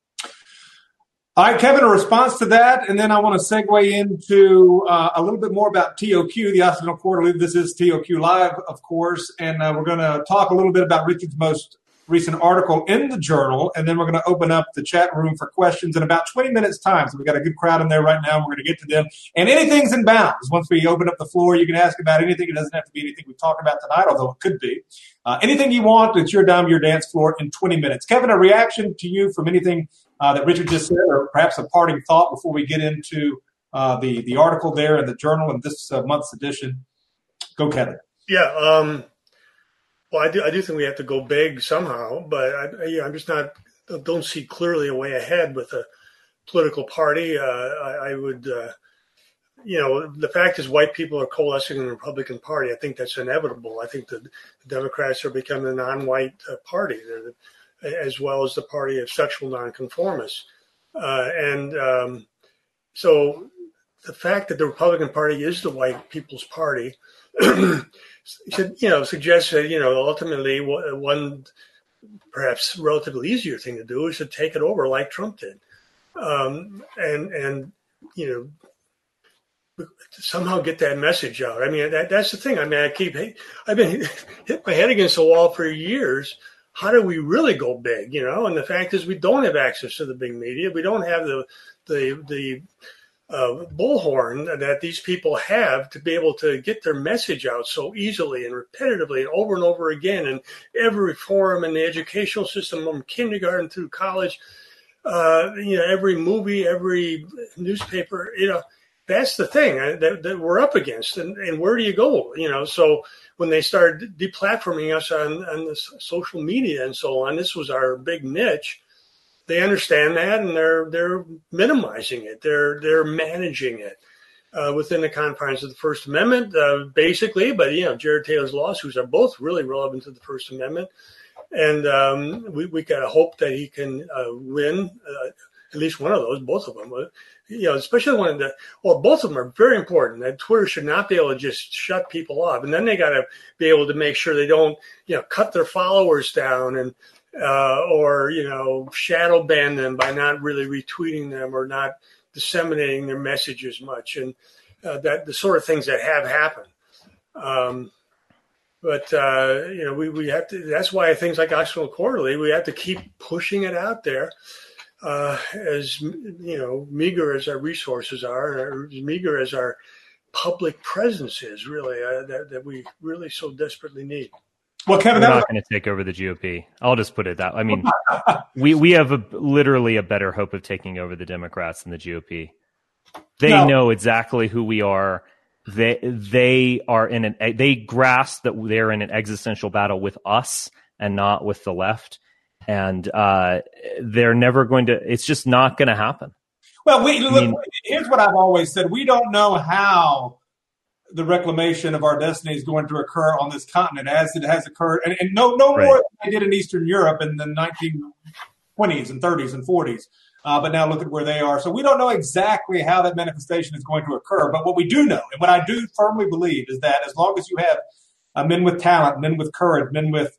All right, Kevin, a response to that, and then I want to segue into uh, a little bit more about T O Q, the Occidental Quarterly. This is T O Q Live, of course, and uh, we're going to talk a little bit about Richard's most recent article in the Journal, and then we're going to open up the chat room for questions in about twenty minutes' time. So we've got a good crowd in there right now, and we're going to get to them. And anything's in bounds. Once we open up the floor, you can ask about anything. It doesn't have to be anything we talk about tonight, although it could be. Uh, anything you want, it's your dime, your dance floor in twenty minutes. Kevin, a reaction to you from anything uh, that Richard just said, or perhaps a parting thought before we get into uh, the, the article there in the Journal in this uh, month's edition? Go, Kevin. Yeah, um, well, I do, I do think we have to go big somehow, but I, yeah, I'm just not, don't see clearly a way ahead with a political party. Uh, I, I would, uh, you know, the fact is white people are coalescing in the Republican Party. I think that's inevitable. I think the, the Democrats are becoming a non-white uh, party, the, as well as the party of sexual nonconformists. Uh, and um, so the fact that the Republican Party is the white people's party, should, you know, suggests that, you know, ultimately one perhaps relatively easier thing to do is to take it over like Trump did. Um, and, and, you know, somehow get that message out. I mean, that, that's the thing. I mean, I keep, I've been hit my head against the wall for years. How do we really go big, you know? And the fact is we don't have access to the big media. We don't have the, the, the, Uh, bullhorn that these people have to be able to get their message out so easily and repetitively and over and over again in every forum in the educational system, from kindergarten through college, uh, you know, every movie, every newspaper, you know, that's the thing that, that we're up against. And, and where do you go? You know, so when they started deplatforming us on, on the social media and so on, this was our big niche. They understand that, and they're they're minimizing it. They're they're managing it uh, within the confines of the First Amendment, uh, basically. But you know, Jared Taylor's lawsuits are both really relevant to the First Amendment, and um, we we gotta hope that he can uh, win uh, at least one of those, both of them. You know, especially one of the well, both of them are very important. That Twitter should not be able to just shut people off, and then they got to be able to make sure they don't, you know, cut their followers down and. Uh, or, you know, shadow ban them by not really retweeting them or not disseminating their message as much. And uh, that the sort of things that have happened. Um, but, uh, you know, we, we have to, that's why things like Occidental Quarterly, we have to keep pushing it out there uh, as, you know, meager as our resources are, or as meager as our public presence is, really, uh, that, that we really so desperately need. Well, Kevin, we're not going to take over the G O P. I'll just put it that way. I mean, we we have a, literally a better hope of taking over the Democrats than the G O P. They no. know exactly who we are. They they are in an they grasp that they're in an existential battle with us and not with the left, and uh, they're never going to. It's just not going to happen. Well, we look. I mean, here's what I've always said: we don't know how the reclamation of our destiny is going to occur on this continent as it has occurred, and, and no no right. more than they did in Eastern Europe in the nineteen twenties and thirties and forties. Uh, but now look at where they are. So we don't know exactly how that manifestation is going to occur. But what we do know, and what I do firmly believe, is that as long as you have uh, men with talent, men with courage, men with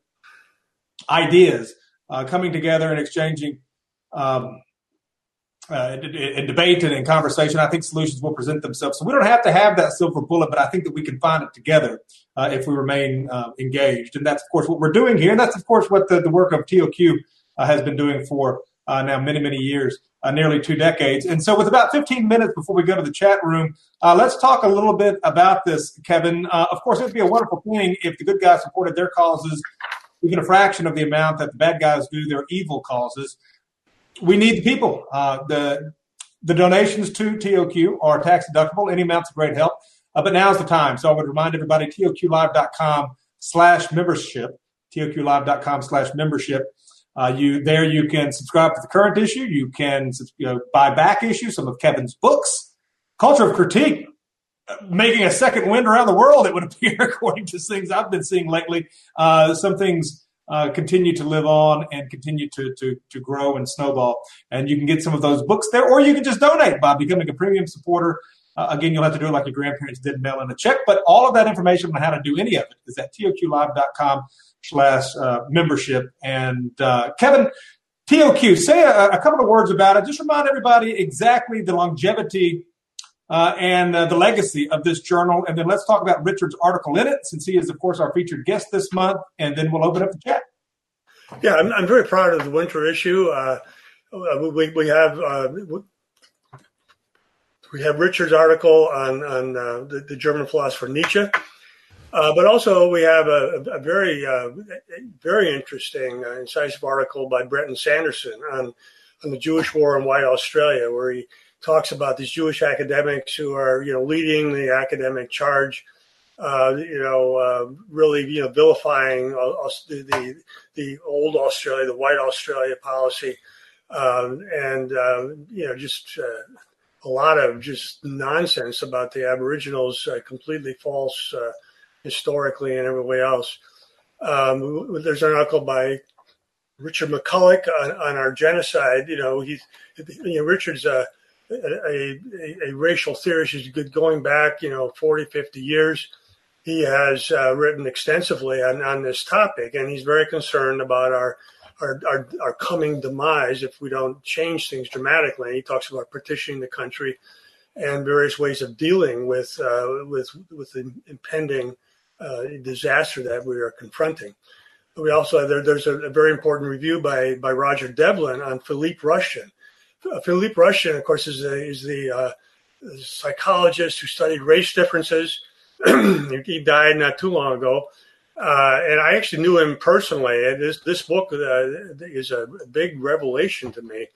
ideas uh, coming together and exchanging um, Uh, in debate and in conversation, I think solutions will present themselves. So we don't have to have that silver bullet, but I think that we can find it together uh, if we remain uh, engaged. And that's, of course, what we're doing here. And that's, of course, what the, the work of T O Q uh, has been doing for uh, now many, many years, uh, nearly two decades. And so with about fifteen minutes before we go to the chat room, uh, let's talk a little bit about this, Kevin. Uh, of course, it would be a wonderful thing if the good guys supported their causes, even a fraction of the amount that the bad guys do their evil causes. We need the people. Uh, the the donations to T O Q are tax deductible. Any amount's a great help. Uh, but now's the time. So I would remind everybody, T O Q live dot com slash membership, T O Q live dot com slash membership. Uh, you there you can subscribe to the current issue. You can you know, buy back issues, some of Kevin's books. Culture of Critique, making a second wind around the world, it would appear, according to things I've been seeing lately. Uh, some things uh, continue to live on and continue to, to, to grow and snowball. And you can get some of those books there, or you can just donate by becoming a premium supporter. Uh, again, you'll have to do it like your grandparents did, mail in a check. But all of that information on how to do any of it is at T O Q live dot com slash membership. And uh, Kevin, T O Q, say a, a couple of words about it. Just remind everybody exactly the longevity uh, and uh, the legacy of this journal. And then let's talk about Richard's article in it, since he is, of course, our featured guest this month. And then we'll open up the chat. Yeah, I'm, I'm very proud of the winter issue. Uh, we, we have... Uh, We have Richard's article on, on uh, the, the German philosopher Nietzsche, uh, but also we have a, a very, uh, very interesting, uh, incisive article by Brenton Sanderson on, on the Jewish war in White Australia, where he talks about these Jewish academics who are, you know, leading the academic charge, uh, you know, uh, really, you know, vilifying uh, the, the the old Australia, the White Australia policy, um, and uh, you know, just. Uh, A lot of just nonsense about the Aboriginals, uh, completely false uh, historically and everywhere else. Um, there's an article by Richard McCulloch on, on our genocide. You know, he's, you know, Richard's a, a, a, a racial theorist. He's good going back, you know, forty, fifty years. He has uh, written extensively on, on this topic, and he's very concerned about our Our, our our coming demise if we don't change things dramatically. He talks about partitioning the country and various ways of dealing with uh, with with the impending uh, disaster that we are confronting. We also have there, there's a, a very important review by by Roger Devlin on Philippe Rushton. Uh, Philippe Rushton, of course, is a, is the uh, psychologist who studied race differences. He died not too long ago. Uh, and I actually knew him personally. And this this book uh, is a big revelation to me.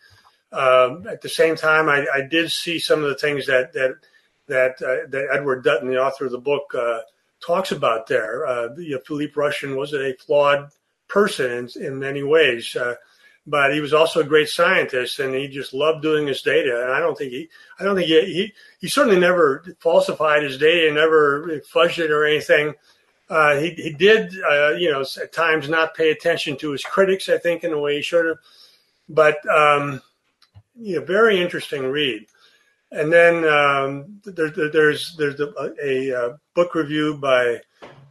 Um, at the same time, I, I did see some of the things that that that, uh, that Edward Dutton, the author of the book, uh, talks about there. Uh, you know, Philippe Rushton was a flawed person in, in many ways, uh, but he was also a great scientist, and he just loved doing his data. And I don't think he, I don't think he, he, he certainly never falsified his data, never fudged it or anything. Uh, he, he did, uh, you know, at times not pay attention to his critics, I think, in a way he should have. But, um, you know, very interesting read. And then um, there, there, there's there's a, a, a book review by,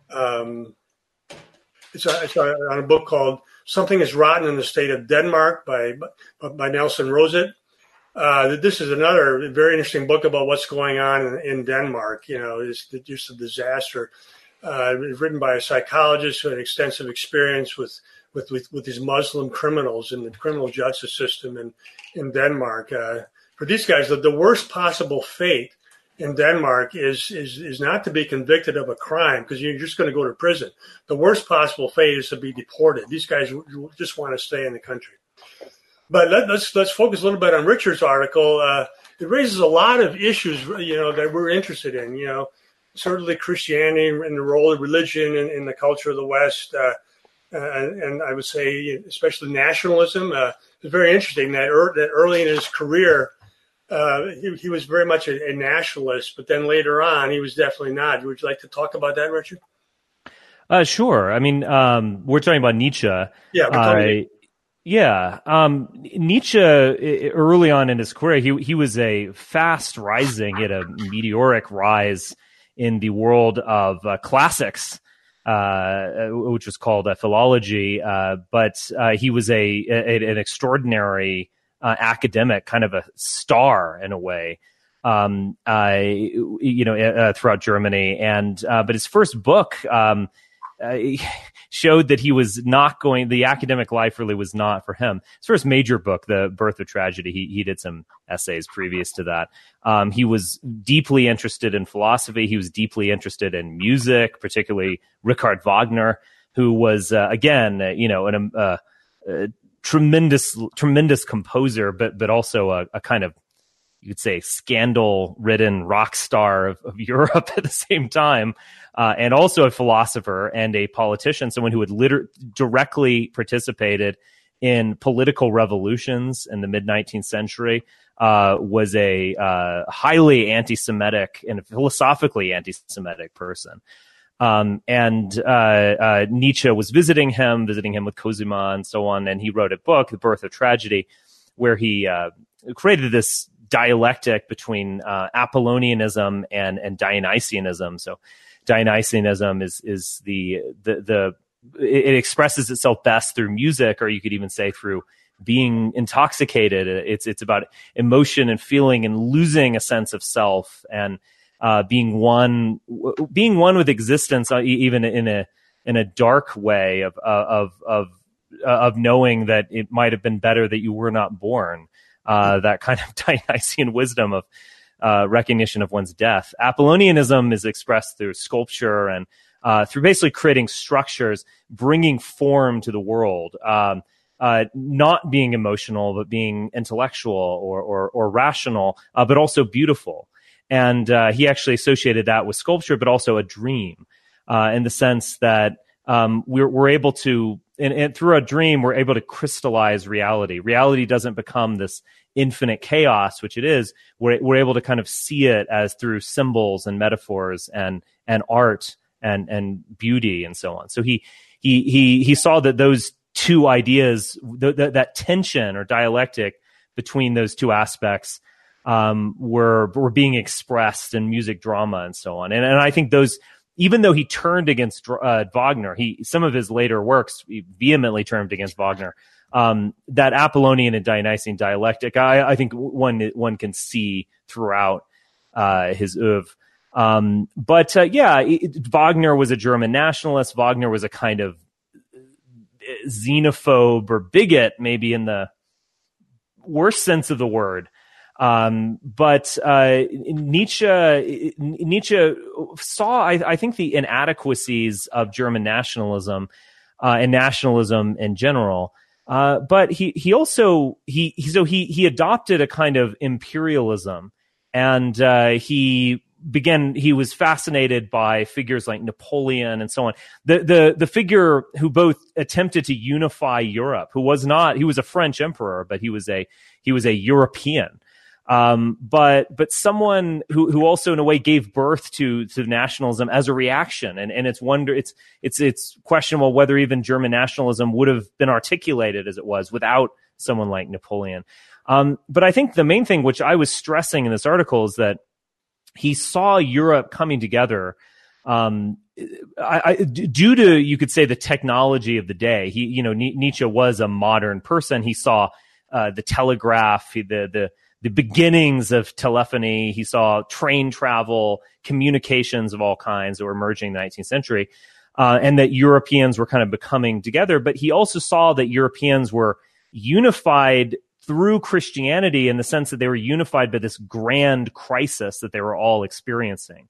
um, it's, a, it's a, on a book called Something is Rotten in the State of Denmark by, by Nelson Rosett. Uh, this is another very interesting book about what's going on in, in Denmark. You know, it's just a disaster. Uh, it was written by a psychologist who had extensive experience with, with, with, with these Muslim criminals in the criminal justice system in, in Denmark. Uh, for these guys, the, the worst possible fate in Denmark is, is, is not to be convicted of a crime, because you're just going to go to prison. The worst possible fate is to be deported. These guys just want to stay in the country. But let, let's let's focus a little bit on Richard's article. Uh, it raises a lot of issues, you know, that we're interested in, you know. Certainly Christianity and the role of religion in, in the culture of the West, uh, uh, and I would say especially nationalism. Uh, it's very interesting that, er, that early in his career, uh, he, he was very much a, a nationalist, but then later on, he was definitely not. Would you like to talk about that, Richard? Uh, sure. I mean, um, we're talking about Nietzsche. Yeah, we're talking uh, Yeah, um, Nietzsche early on in his career, he he was a fast rising, he had a meteoric rise in the world of uh, classics, uh, which was called uh, philology. Uh, but uh, he was a, a an extraordinary uh, academic, kind of a star in a way, um, uh, you know, uh, throughout Germany. And uh, but his first book um, uh, showed that he was not going. The academic life really was not for him. His first major book, The Birth of Tragedy, he he did some essays previous to that. Um, he was deeply interested in philosophy. He was deeply interested in music, particularly Richard Wagner, who was uh, again, uh, you know, an, uh, a tremendous, tremendous composer, but but also a, a kind of you could say, scandal-ridden rock star of, of Europe at the same time, uh, and also a philosopher and a politician, someone who had liter- directly participated in political revolutions in the mid-nineteenth century, uh, was a uh, highly anti-Semitic and philosophically anti-Semitic person. Um, and uh, uh, Nietzsche was visiting him, visiting him with Cosima and so on, and he wrote a book, The Birth of Tragedy, where he uh, created this dialectic between uh, Apollonianism and and Dionysianism. So Dionysianism is is the the the it expresses itself best through music, or you could even say through being intoxicated. It's it's about emotion and feeling and losing a sense of self, and uh, being one being one with existence, uh, even in a in a dark way of of of of knowing that it might have been better that you were not born. Uh, that kind of Dionysian wisdom of uh, recognition of one's death. Apollonianism is expressed through sculpture and uh, through basically creating structures, bringing form to the world, um, uh, not being emotional, but being intellectual or or, or rational, uh, but also beautiful. And uh, he actually associated that with sculpture, but also a dream, uh, in the sense that um, we're, we're able to, and, and through a dream, we're able to crystallize reality. Reality doesn't become this infinite chaos, which it is. We're, we're able to kind of see it as through symbols and metaphors and and art and and beauty and so on. So he he he he saw that those two ideas, th- th- that tension or dialectic between those two aspects, um, were were being expressed in music, drama, and so on. And and I think those, even though he turned against uh, Wagner, he some of his later works he vehemently turned against Wagner. Um, that Apollonian and Dionysian dialectic, I, I think one one can see throughout uh, his oeuvre. Um, but uh, yeah, it, Wagner was a German nationalist. Wagner was a kind of xenophobe or bigot, maybe in the worst sense of the word. Um, but uh, Nietzsche Nietzsche saw, I, I think, the inadequacies of German nationalism uh, and nationalism in general. Uh, but he he also he, he so he he adopted a kind of imperialism, and uh, he began he was fascinated by figures like Napoleon and so on. The the the figure who both attempted to unify Europe, who was not he was a French emperor, but he was a he was a European. Um, but but someone who, who also in a way gave birth to to nationalism as a reaction, and and it's wonder it's it's it's questionable whether even German nationalism would have been articulated as it was without someone like Napoleon. Um, but I think the main thing which I was stressing in this article is that he saw Europe coming together, um, I, I, due to, you could say, the technology of the day. He you know Nietzsche was a modern person. He saw uh, the telegraph, the the the beginnings of telephony. He saw train travel, communications of all kinds that were emerging in the nineteenth century, uh, and that Europeans were kind of becoming together. But he also saw that Europeans were unified through Christianity in the sense that they were unified by this grand crisis that they were all experiencing.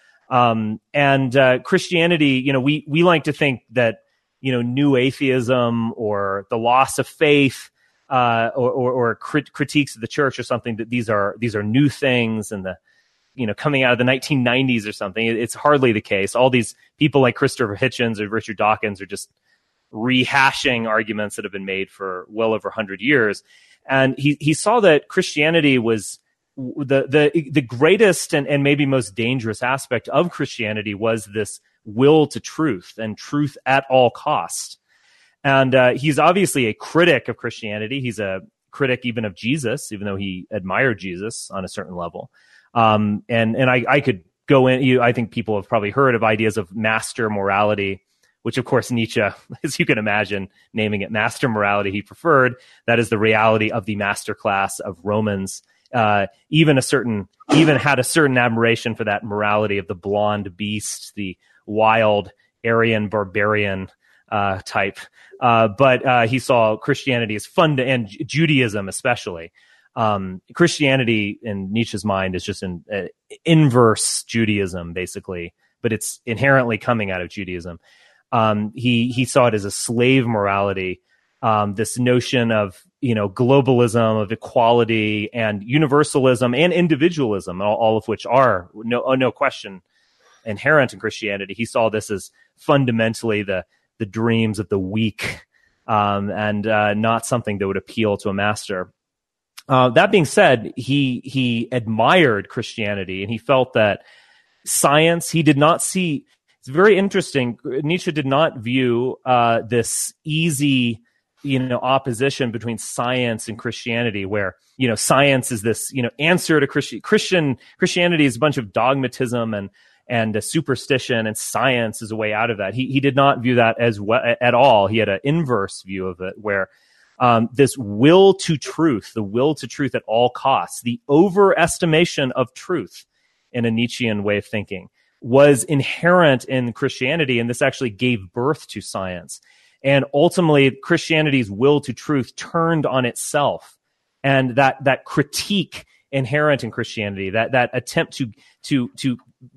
Um, and uh, Christianity, you know, we we like to think that, you know, new atheism or the loss of faith, Uh, or, or, or crit- critiques of the church or something, that these are these are new things and the, you know, coming out of the nineteen nineties or something. It, it's hardly the case. All these people like Christopher Hitchens or Richard Dawkins are just rehashing arguments that have been made for well over one hundred years. And he he saw that Christianity was the the the greatest and, and maybe most dangerous aspect of Christianity was this will to truth and truth at all cost. And uh, he's obviously a critic of Christianity. He's a critic even of Jesus, even though he admired Jesus on a certain level. Um, and and I, I could go in. You, I think people have probably heard of ideas of master morality, which of course Nietzsche, as you can imagine, naming it master morality, he preferred. That is the reality of the master class of Romans. Uh, even a certain, even had a certain admiration for that morality of the blonde beast, the wild Aryan barbarian uh, type. Uh, but uh, he saw Christianity as fund and Judaism especially. Um, Christianity in Nietzsche's mind is just an uh, inverse Judaism, basically, but it's inherently coming out of Judaism. Um, he he saw it as a slave morality, um, this notion of you know, globalism, of equality and universalism and individualism, all, all of which are no, no question inherent in Christianity. He saw this as fundamentally the, the dreams of the weak, um, and uh, not something that would appeal to a master. Uh, that being said, he he admired Christianity, and he felt that science, he did not see, it's very interesting, Nietzsche did not view uh, this easy, you know, opposition between science and Christianity, where, you know, science is this, you know, answer to Christian, Christian, Christianity is a bunch of dogmatism and and a superstition, and science is a way out of that. He he did not view that as well at all. He had an inverse view of it, where um, this will to truth, the will to truth at all costs, the overestimation of truth in a Nietzschean way of thinking, was inherent in Christianity, and this actually gave birth to science. And ultimately, Christianity's will to truth turned on itself, and that that critique inherent in Christianity, that that attempt to to to,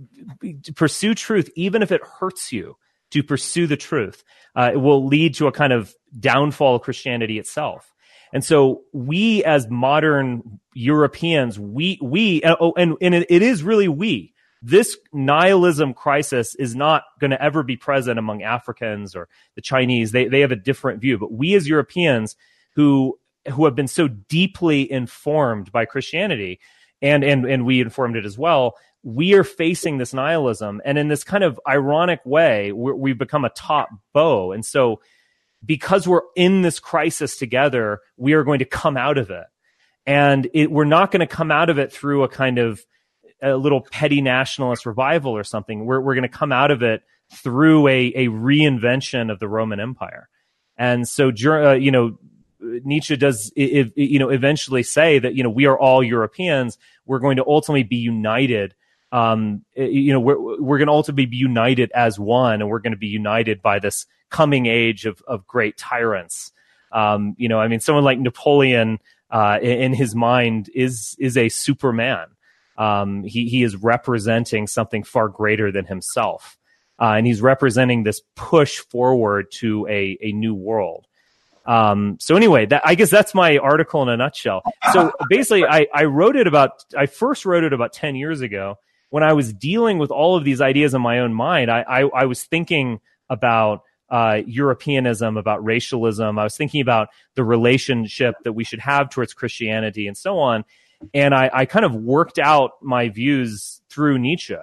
to pursue truth, even if it hurts you, to pursue the truth, uh, it will lead to a kind of downfall of Christianity itself. And so, we as modern Europeans, we we oh, and and it, it is really we. This nihilism crisis is not going to ever be present among Africans or the Chinese. They they have a different view. But we as Europeans who who have been so deeply informed by Christianity, and and and we informed it as well, we are facing this nihilism. And in this kind of ironic way, we're, we've become a top bow. And so because we're in this crisis together, we are going to come out of it. And it, we're not going to come out of it through a kind of a little petty nationalist revival or something. We're we're going to come out of it through a a reinvention of the Roman Empire. And so, uh, you know, Nietzsche does, if, you know, eventually say that, you know, we are all Europeans. We're going to ultimately be united. Um, you know, we're we're going to ultimately be united as one, and we're going to be united by this coming age of of great tyrants. Um, you know, I mean, someone like Napoleon, uh, in, in his mind, is is a Superman. Um, he, he is representing something far greater than himself. Uh, and he's representing this push forward to a, a new world. Um, so anyway, that, I guess that's my article in a nutshell. So basically I, I wrote it about, I first wrote it about ten years ago when I was dealing with all of these ideas in my own mind. I, I, I was thinking about, uh, Europeanism, about racialism. I was thinking about the relationship that we should have towards Christianity and so on. And I, I kind of worked out my views through Nietzsche.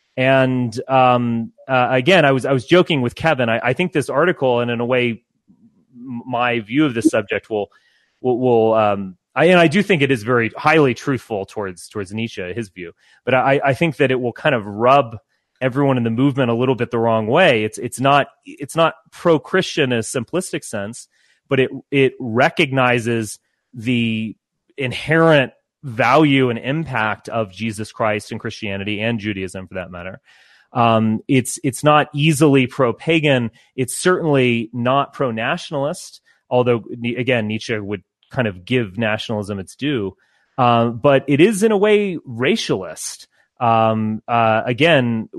And um, uh, again, I was I was joking with Kevin. I, I think this article, and in a way, my view of this subject will will, will um, I, and I do think it is very highly truthful towards towards Nietzsche, his view. But I, I think that it will kind of rub everyone in the movement a little bit the wrong way. It's it's not it's not pro-Christian in a simplistic sense, but it it recognizes the inherent value and impact of Jesus Christ and Christianity and Judaism, for that matter. Um, it's it's not easily pro-pagan. It's certainly not pro-nationalist, although, again, Nietzsche would kind of give nationalism its due. Uh, but it is, in a way, racialist. Um, uh, again,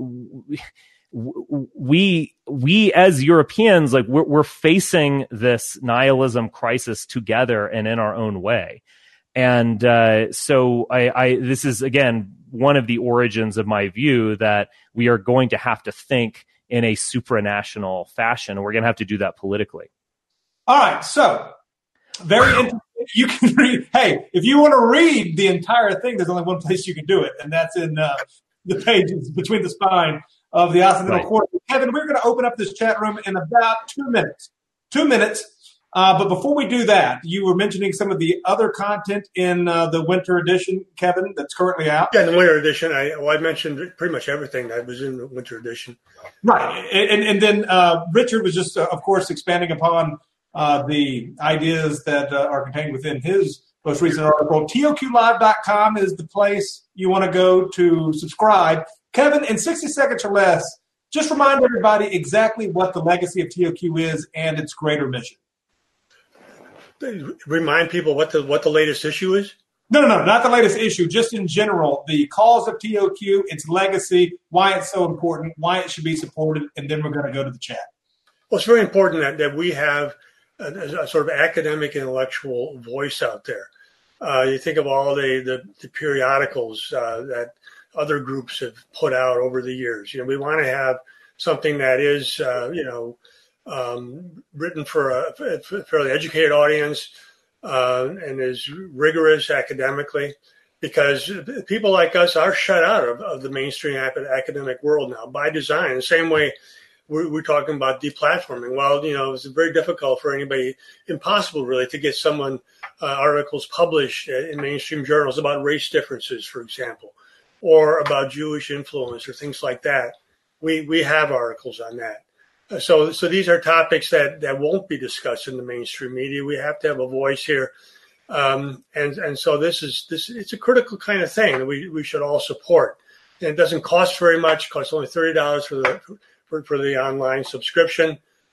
we we as Europeans, like we're, we're facing this nihilism crisis together and in our own way. And uh, so I, I, this is, again, one of the origins of my view that we are going to have to think in a supranational fashion, and we're going to have to do that politically. All right. So very interesting. You can read, hey, if you want to read the entire thing, there's only one place you can do it, and that's in uh, the pages between the spine of the Occidental Right. Quarter. Kevin, we're going to open up this chat room in about two minutes. Two minutes. Uh, but before we do that, you were mentioning some of the other content in uh, the winter edition, Kevin, that's currently out. Yeah, in the winter edition, I well, I mentioned pretty much everything that was in the winter edition. Right. And, and then uh, Richard was just, uh, of course, expanding upon uh, the ideas that uh, are contained within his most recent article. T O Q live dot com is the place you want to go to subscribe. Kevin, in sixty seconds or less, just remind everybody exactly what the legacy of T O Q is and its greater mission. Remind people what the what the latest issue is? No, no, no, not the latest issue. Just in general, the cause of T O Q, its legacy, why it's so important, why it should be supported, and then we're going to go to the chat. Well, it's very important that, that we have a, a sort of academic intellectual voice out there. Uh, you think of all the, the, the periodicals uh, that other groups have put out over the years. You know, we want to have something that is, uh, you know, um, written for a, a fairly educated audience uh, and is rigorous academically, because people like us are shut out of, of the mainstream academic world now by design. The same way we're, we're talking about deplatforming. Well, you know, it's very difficult for anybody, impossible really, to get someone uh, articles published in mainstream journals about race differences, for example, or about Jewish influence or things like that. We we have articles on that. Uh, so so these are topics that, that won't be discussed in the mainstream media. We have to have a voice here. Um, and, and so this is this it's a critical kind of thing that we, we should all support. And it doesn't cost very much. It costs only thirty dollars for the for, for the online subscription.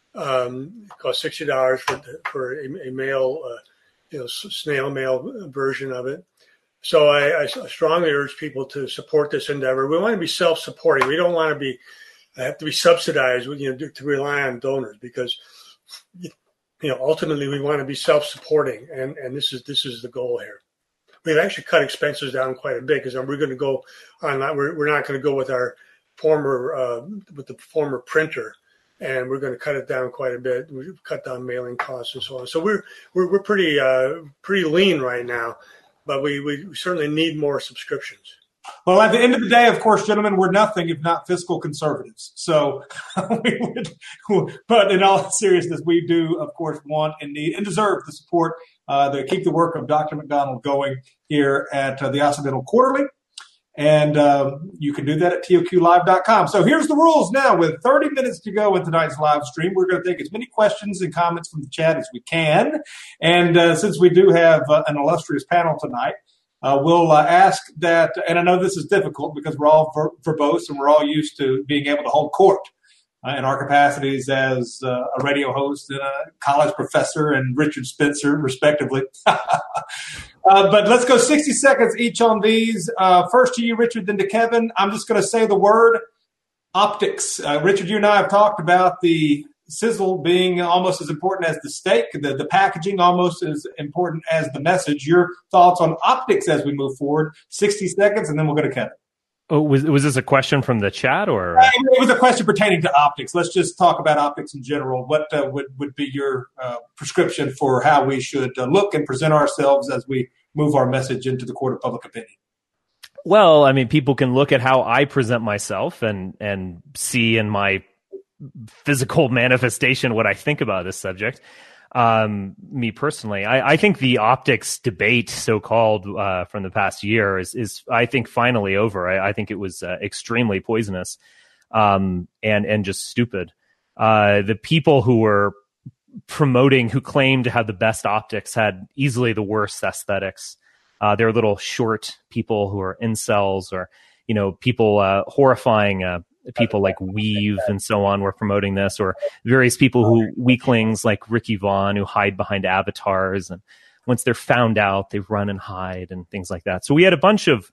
Um, it costs sixty dollars for for a, a mail uh, you know snail mail version of it. So I, I strongly urge people to support this endeavor. We want to be self-supporting. We don't want to be have to be subsidized, you know, to rely on donors, because you know ultimately we want to be self-supporting, and, and this is this is the goal here. We've actually cut expenses down quite a bit, because we're going to go on. We're we're not going to go with our former uh, with the former printer, and we're going to cut it down quite a bit. We've cut down mailing costs and so on. So we're we're we're pretty uh, pretty lean right now. But we, we certainly need more subscriptions. Well, at the end of the day, of course, gentlemen, we're nothing if not fiscal conservatives. So, we would, but in all seriousness, we do, of course, want and need and deserve the support uh, to keep the work of Doctor McDonald going here at uh, the Occidental Quarterly. And um, you can do that at T O Q live dot com. So here's the rules now. With thirty minutes to go in tonight's live stream, we're going to take as many questions and comments from the chat as we can. And uh, since we do have uh, an illustrious panel tonight, uh, we'll uh, ask that, and I know this is difficult because we're all ver- verbose and we're all used to being able to hold court uh, in our capacities as uh, a radio host and a college professor and Richard Spencer, respectively. Uh, but let's go sixty seconds each on these. Uh, first to you, Richard, then to Kevin. I'm just going to say the word optics. Uh, Richard, you and I have talked about the sizzle being almost as important as the steak, the, the packaging almost as important as the message. Your thoughts on optics as we move forward. sixty seconds, and then we'll go to Kevin. Oh, was was this a question from the chat, or? Uh, it was a question pertaining to optics. Let's just talk about optics in general. What uh, would, would be your uh, prescription for how we should uh, look and present ourselves as we move our message into the court of public opinion? Well, I mean, people can look at how I present myself and and see in my physical manifestation what I think about this subject. Um, me personally, I, I think the optics debate, so-called, uh, from the past year is, is I think, finally over. I, I think it was uh, extremely poisonous um, and and just stupid. Uh, the people who were promoting, who claimed to have the best optics, had easily the worst aesthetics. Uh, they're little short people who are incels, or you know, people uh, horrifying. Uh, people like Weave and so on were promoting this, or various people who weaklings like Ricky Vaughn who hide behind avatars, and once they're found out, they run and hide and things like that. So we had a bunch of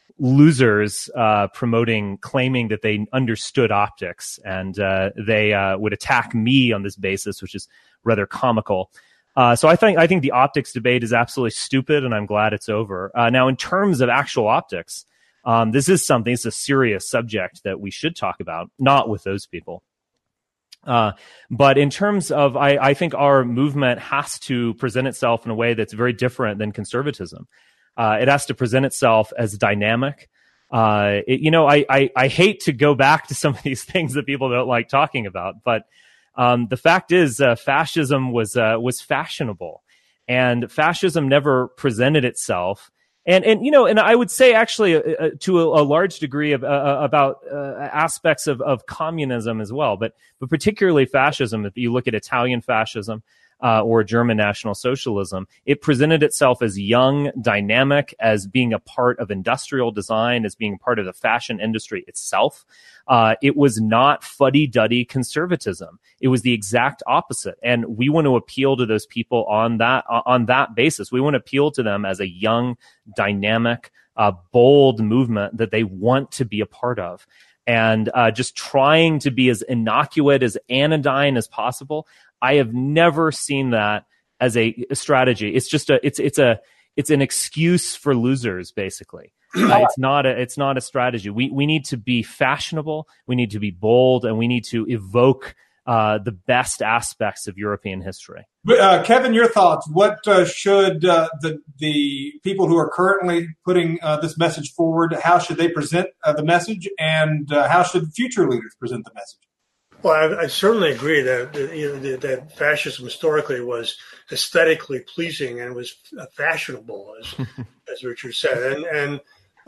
losers uh, promoting, claiming that they understood optics, and uh, they uh, would attack me on this basis, which is rather comical. Uh, so I think I think the optics debate is absolutely stupid, and I'm glad it's over. Uh, now, in terms of actual optics, Um, this is something, it's a serious subject that we should talk about, not with those people. Uh, but in terms of, I, I think our movement has to present itself in a way that's very different than conservatism. Uh, it has to present itself as dynamic. Uh, it, you know, I, I, I hate to go back to some of these things that people don't like talking about, but um, the fact is uh, fascism was, uh, was fashionable, and fascism never presented itself. And, and you know, and I would say actually uh, to a, a large degree of, uh, about uh, aspects of, of communism as well, but but particularly fascism. If you look at Italian fascism uh, or German National Socialism, it presented itself as young, dynamic, as being a part of industrial design, as being part of the fashion industry itself. Uh, it was not fuddy-duddy conservatism. It was the exact opposite. And we want to appeal to those people on that, on that basis. We want to appeal to them as a young, dynamic, uh, bold movement that they want to be a part of. And uh, just trying to be as innocuous, as anodyne as possible, I have never seen that as a, a strategy. It's just a it's it's a it's an excuse for losers, basically. Uh, it's not a it's not a strategy. We we need to be fashionable. We need to be bold, and we need to evoke uh, the best aspects of European history. Uh, Kevin, your thoughts? What uh, should uh, the the people who are currently putting uh, this message forward? How should they present uh, the message, and uh, how should future leaders present the message? Well, I, I certainly agree that you know, that, that fascism historically was aesthetically pleasing and was fashionable, as as Richard said, and and.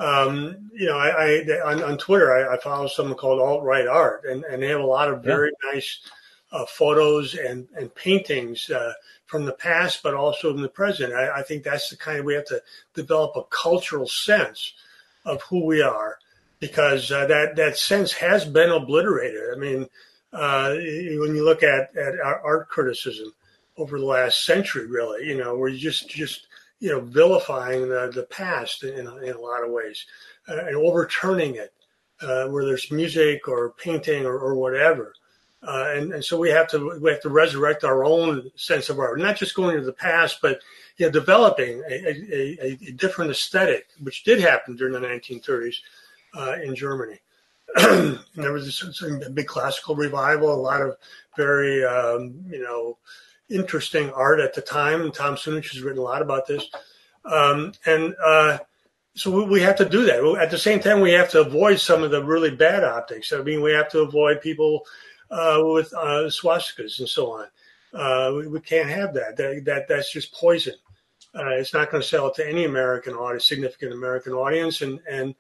Um, you know, I, I on, on Twitter, I, I follow someone called Alt-Right Art, and, and they have a lot of very yeah. nice uh, photos and, and paintings uh, from the past, but also in the present. I, I think that's the kind of, we have to develop a cultural sense of who we are, because uh, that, that sense has been obliterated. I mean, uh, when you look at, at art criticism over the last century, really, you know, where you just, just, you know, vilifying the, the past in, in a lot of ways uh, and overturning it, uh, where there's music or painting or, or whatever. Uh, and, and so we have to we have to resurrect our own sense of art, not just going to the past, but you know, developing a, a, a different aesthetic, which did happen during the nineteen thirties uh, in Germany. And there was this, a big classical revival, a lot of very, um, you know, interesting art at the time, and Tom Sunich has written a lot about this. Um, and uh, so we, we have to do that. At the same time, we have to avoid some of the really bad optics. I mean, we have to avoid people uh, with uh, swastikas and so on. Uh, we, we can't have that. That, that That's just poison. Uh, it's not going to sell it to any American audience, significant American audience, and, and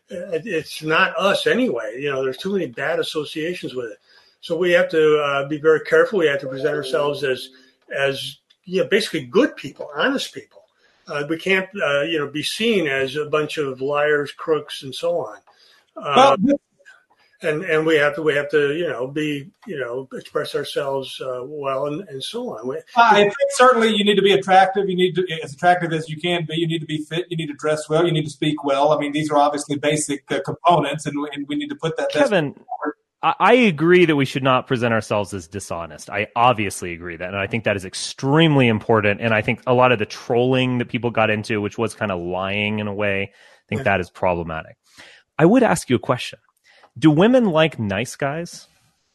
it's not us anyway. You know, there's too many bad associations with it. So we have to uh, be very careful. We have to present ourselves as as you know, basically good people, honest people. Uh, we can't, uh, you know, be seen as a bunch of liars, crooks, and so on. Uh, well, and and we have to we have to you know be you know express ourselves uh, well and, and so on. We, I think certainly you need to be attractive. You need to as attractive as you can be. You need to be fit. You need to dress well. You need to speak well. I mean, these are obviously basic uh, components, and, and we need to put that. Kevin. I agree that we should not present ourselves as dishonest. I obviously agree that. And I think that is extremely important. And I think a lot of the trolling that people got into, which was kind of lying in a way, I think that is problematic. I would ask you a question. Do women like nice guys?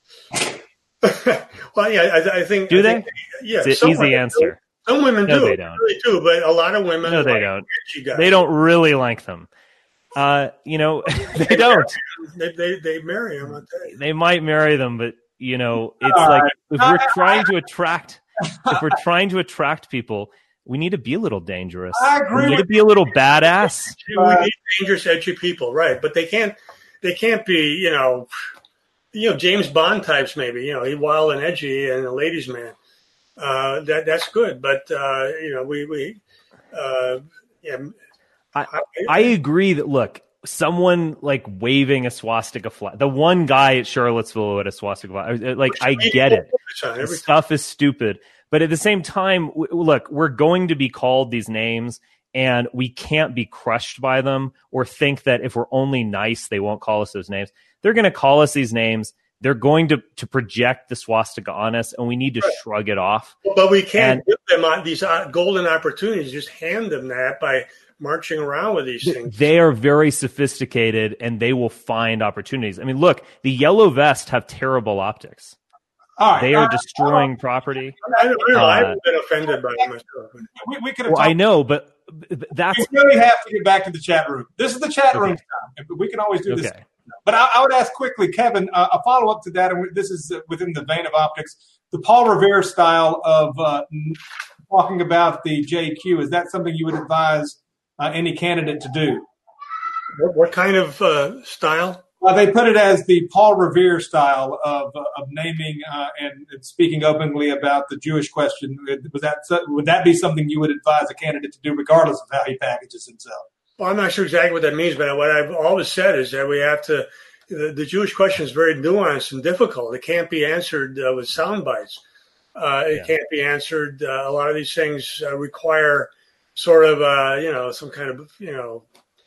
Well, yeah, I, I think. Do I they? Think, yeah, it's an easy answer. Do. Some women no, do. They don't. Really do, but a lot of women. No, they like don't. Guys. They don't really like them. Uh, you know, they, they don't. They, they they marry them. I'll tell you. They might marry them, but you know, it's uh, like if we're trying to attract, if we're trying to attract people, we need to be a little dangerous. I agree. We need to be a little badass. We need dangerous, edgy people, right? But they can't. They can't be, you know, you know, James Bond types. Maybe, you know, he wild and edgy and a ladies' man. Uh, that that's good, but uh, you know, we we uh, yeah. I, I agree that, look, someone like waving a swastika flag, the one guy at Charlottesville with a swastika flag, like, I get it. The stuff is stupid. But at the same time, look, we're going to be called these names, and we can't be crushed by them or think that if we're only nice, they won't call us those names. They're going to call us these names. They're going to, to project the swastika on us, and we need to right. shrug it off. But we can't and, give them these golden opportunities, just hand them that by marching around with these things. They are very sophisticated, and they will find opportunities. I mean, look, the yellow vests have terrible optics. All right, they are uh, destroying uh, property. I, don't know. Uh, I haven't been offended by them myself. We, we could have well, I know, but that's... We really have to get back to the chat room. This is the chat room okay. time. We can always do this. Okay. But I, I would ask quickly, Kevin, uh, a follow-up to that, and this is within the vein of optics, the Paul Revere style of uh, talking about the J Q, is that something you would advise Uh, any candidate to do? What, what kind of uh, style? Uh, they put it as the Paul Revere style of uh, of naming uh, and, and speaking openly about the Jewish question. Was that would that be something you would advise a candidate to do, regardless of how he packages himself? Well, I'm not sure exactly what that means, but what I've always said is that we have to. The, the Jewish question is very nuanced and difficult. It can't be answered uh, with sound bites. Uh, it yeah. can't be answered. Uh, a lot of these things uh, require sort of, uh, you know, some kind of, you know,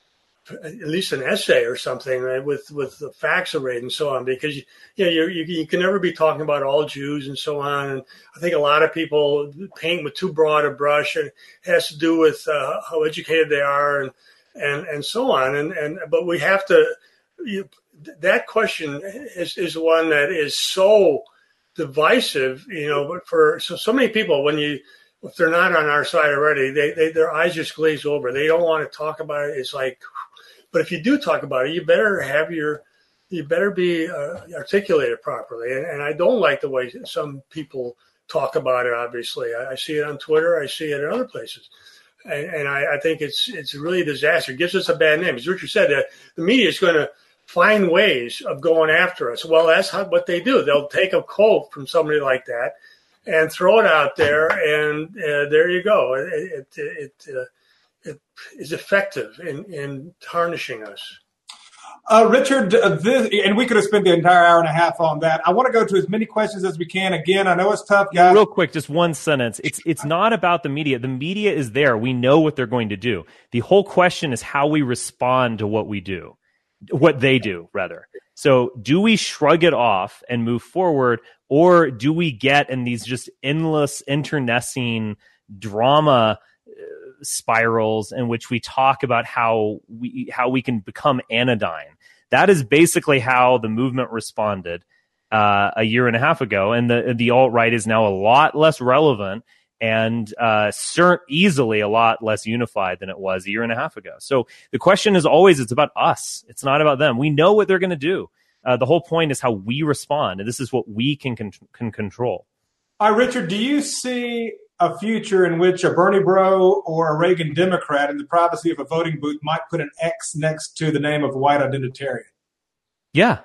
at least an essay or something, right, with with the facts arrayed and so on, because you, you know you you you can never be talking about all Jews and so on. And I think a lot of people paint with too broad a brush, and it has to do with uh, how educated they are and and and so on. And and but we have to. You, that question is is one that is so divisive, you know. But for so so many people, when you if they're not on our side already, they, they their eyes just glaze over. They don't want to talk about it. It's like. But if you do talk about it, you better have your, you better be uh, articulated properly. And, and I don't like the way some people talk about it. Obviously, I, I see it on Twitter. I see it in other places, and, and I, I think it's it's really a disaster. It gives us a bad name. As Richard said, uh, the media is going to find ways of going after us. Well, that's how, what they do. They'll take a quote from somebody like that and throw it out there, and uh, there you go. It it. it uh, It is effective in, in tarnishing us. Uh, Richard, uh, this, and we could have spent the entire hour and a half on that. I want to go to as many questions as we can. Again, I know it's tough, guys. Real quick, just one sentence. It's it's not about the media. The media is there. We know what they're going to do. The whole question is how we respond to what we do, what they do, rather. So do we shrug it off and move forward, or do we get in these just endless internecine drama spirals in which we talk about how we how we can become anodyne? That is basically how the movement responded uh, a year and a half ago, and the the alt-right is now a lot less relevant and uh, cert- easily a lot less unified than it was a year and a half ago. So the question is always, it's about us. It's not about them. We know what they're going to do. Uh, the whole point is how we respond, and this is what we can can, can control. All right, Richard, do you see a future in which a Bernie bro or a Reagan Democrat in the privacy of a voting booth might put an X next to the name of a white identitarian? Yeah.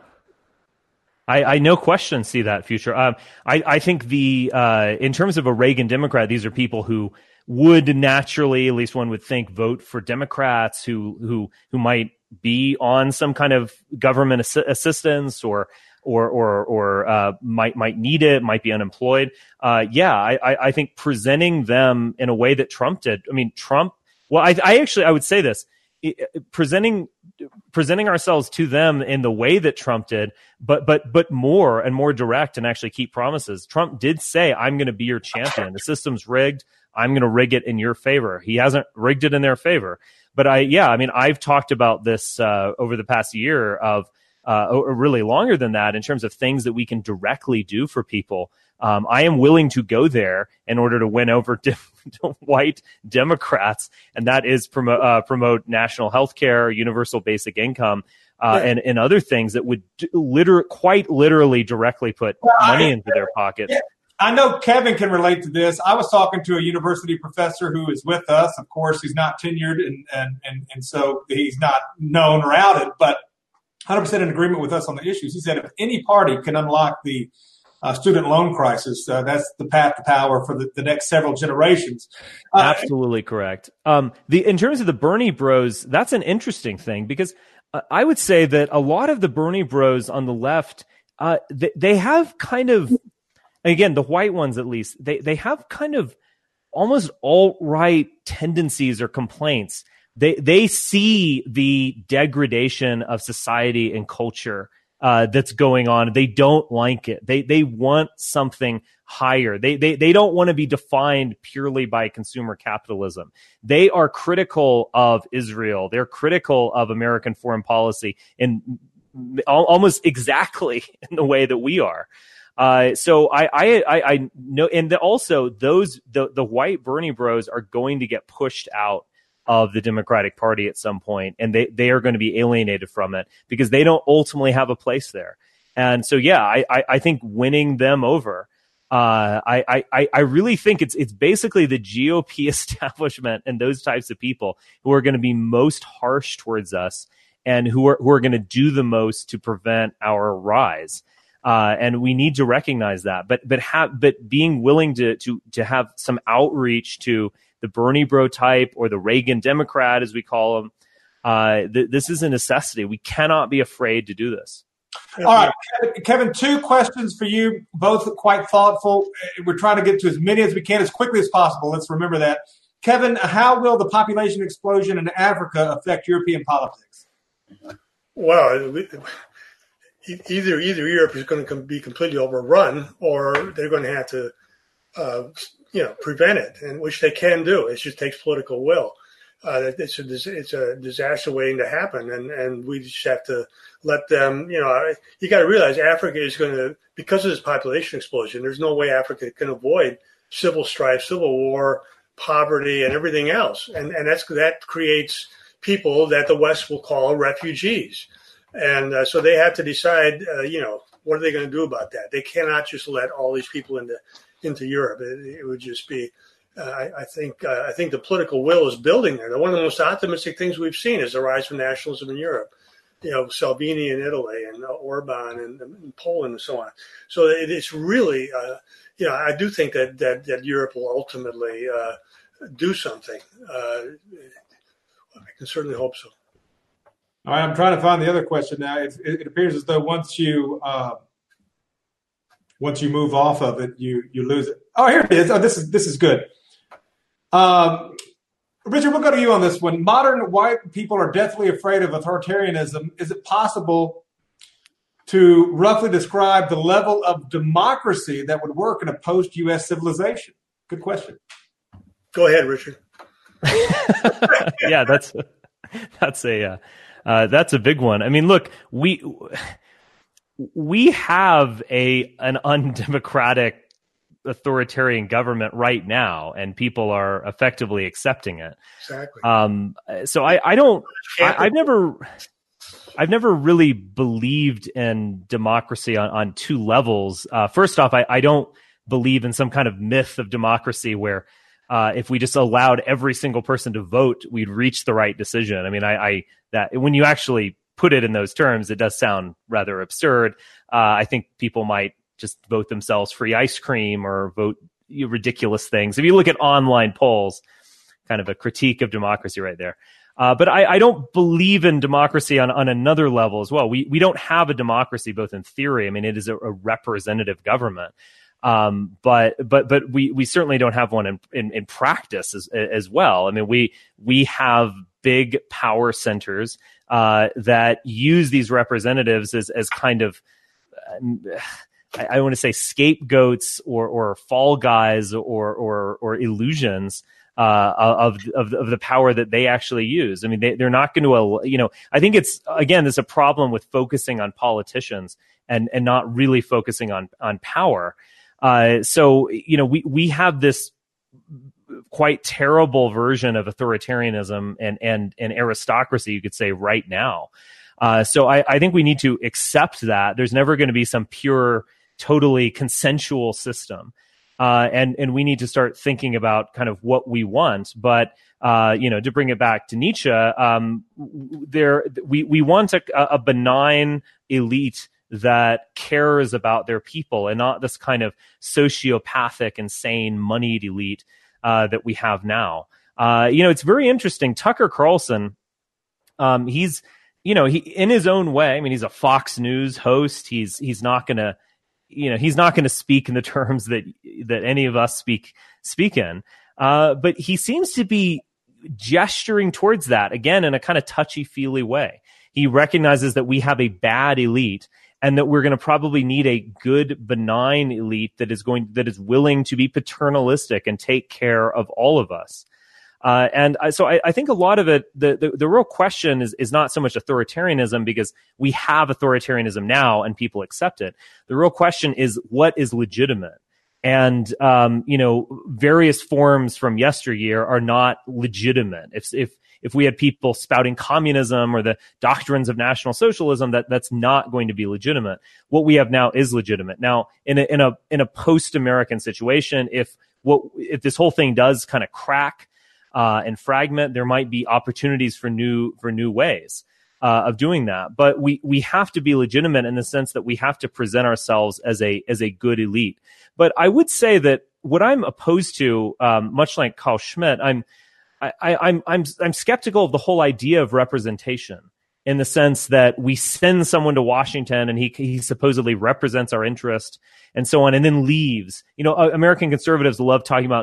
I, I no question see that future. Um, I, I think the uh, in terms of a Reagan Democrat, these are people who would naturally, at least one would think, vote for Democrats who who who might be on some kind of government assi- assistance or or or or uh, might might need it, might be unemployed. Uh, yeah, I, I think presenting them in a way that Trump did. I mean, Trump. Well, I, I actually I would say this: presenting presenting ourselves to them in the way that Trump did, but but but more and more direct, and actually keep promises. Trump did say, "I'm going to be your champion. The system's rigged. I'm going to rig it in your favor." He hasn't rigged it in their favor. But I, yeah, I mean, I've talked about this uh, over the past year of. Uh, or really longer than that in terms of things that we can directly do for people. Um, I am willing to go there in order to win over de- white Democrats, and that is promote uh, promote national health care, universal basic income, uh, yeah. and, and other things that would d- liter- quite literally directly put well, money I, into their pockets. Yeah. I know Kevin can relate to this. I was talking to a university professor who is with us. Of course, he's not tenured, and, and, and, and so he's not known or outed, but one hundred percent in agreement with us on the issues. He said if any party can unlock the uh, student loan crisis, uh, that's the path to power for the, the next several generations. Uh, Absolutely correct. Um, the in terms of the Bernie bros, that's an interesting thing because uh, I would say that a lot of the Bernie bros on the left, uh, they, they have kind of, again, the white ones at least, they they have kind of almost alt-right tendencies or complaints. They they see the degradation of society and culture uh, that's going on. They don't like it. They they want something higher. They they they don't want to be defined purely by consumer capitalism. They are critical of Israel. They're critical of American foreign policy in almost exactly in the way that we are. Uh, so I, I, I, I know, and the, also those the the white Bernie bros are going to get pushed out of the Democratic Party at some point, and they, they are going to be alienated from it because they don't ultimately have a place there. And so, yeah, I, I, I think winning them over, uh, I, I, I really think it's it's basically the G O P establishment and those types of people who are going to be most harsh towards us and who are who are going to do the most to prevent our rise. Uh, and we need to recognize that, but but have but being willing to to to have some outreach to the Bernie bro type or the Reagan Democrat, as we call them. Uh, th- this is a necessity. We cannot be afraid to do this. All right, Kevin, two questions for you, both quite thoughtful. We're trying to get to as many as we can as quickly as possible. Let's remember that. Kevin, how will the population explosion in Africa affect European politics? Well, either either Europe is going to be completely overrun, or they're going to have to, uh, you know, prevent it, and which they can do. It just takes political will. Uh, it's a it's a disaster waiting to happen, and, and we just have to let them. You know, you got to realize Africa is going to, because of this population explosion. There's no way Africa can avoid civil strife, civil war, poverty, and everything else, and and that's that creates people that the West will call refugees, and uh, so they have to decide. Uh, you know, what are they going to do about that? They cannot just let all these people into into Europe. It, it would just be. Uh, I, I think uh, I think the political will is building there. One of the most optimistic things we've seen is the rise of nationalism in Europe. You know, Salvini in Italy and Orban and, and Poland and so on. So it, it's really, uh, you know, I do think that that, that Europe will ultimately uh, do something. Uh, I can certainly hope so. All right, I'm trying to find the other question now. It, it appears as though once you uh, once you move off of it, you you lose it. Oh, here it is. Oh, this is this is good. Um, Richard, we'll go to you on this one. Modern white people are deathly afraid of authoritarianism. Is it possible to roughly describe the level of democracy that would work in a post-U S civilization? Good question. Go ahead, Richard. yeah, that's that's a uh, uh, that's a big one. I mean, look, we we have a an undemocratic authoritarian government right now, and people are effectively accepting it. Exactly. Um, so I, I don't, I, I've never, I've never really believed in democracy on, on two levels. Uh, first off, I, I don't believe in some kind of myth of democracy where uh, if we just allowed every single person to vote, we'd reach the right decision. I mean, I, I that when you actually put it in those terms, it does sound rather absurd. Uh, I think people might just vote themselves free ice cream or vote ridiculous things. If you look at online polls, kind of a critique of democracy right there. Uh, but I, I don't believe in democracy on, on another level as well. We we don't have a democracy both in theory. I mean, it is a, a representative government. Um, but but but we we certainly don't have one in, in, in practice as as well. I mean, we we have big power centers uh, that use these representatives as as kind of um, I, I want to say scapegoats or or fall guys or or or illusions uh, of of of the power that they actually use. I mean, they they're not going to, you know. I think it's again, there's a problem with focusing on politicians and and not really focusing on on power. Uh, so you know, we we have this quite terrible version of authoritarianism and and and aristocracy, you could say, right now. Uh, so I, I think we need to accept that there's never going to be some pure, totally consensual system. Uh, and, and we need to start thinking about kind of what we want. But, uh, you know, to bring it back to Nietzsche, um, there, we, we want a, a benign elite that cares about their people and not this kind of sociopathic, insane, moneyed elite, uh, that we have now. Uh, you know, it's very interesting. Tucker Carlson, um, he's, you know, he, in his own way, I mean, he's a Fox News host. He's, he's not going to, you know, he's not going to speak in the terms that, that any of us speak, speak in. Uh, but he seems to be gesturing towards that again in a kind of touchy feely way. He recognizes that we have a bad elite and that we're going to probably need a good, benign elite that is going, that is willing to be paternalistic and take care of all of us. Uh, and I, so I, I think a lot of it, the, the, the real question is, is not so much authoritarianism, because we have authoritarianism now and people accept it. The real question is, what is legitimate? And, um, you know, various forms from yesteryear are not legitimate. If, if, if we had people spouting communism or the doctrines of National Socialism, that, that's not going to be legitimate. What we have now is legitimate. Now, in a, in a, in a post-American situation, if what, if this whole thing does kind of crack, Uh, and fragment, there might be opportunities for new for new ways uh, of doing that. But we we have to be legitimate in the sense that we have to present ourselves as a as a good elite. But I would say that what I'm opposed to, um, much like Carl Schmitt, I'm I, I, I'm I'm I'm skeptical of the whole idea of representation, in the sense that we send someone to Washington and he he supposedly represents our interest and so on, and then leaves. You know, American conservatives love talking about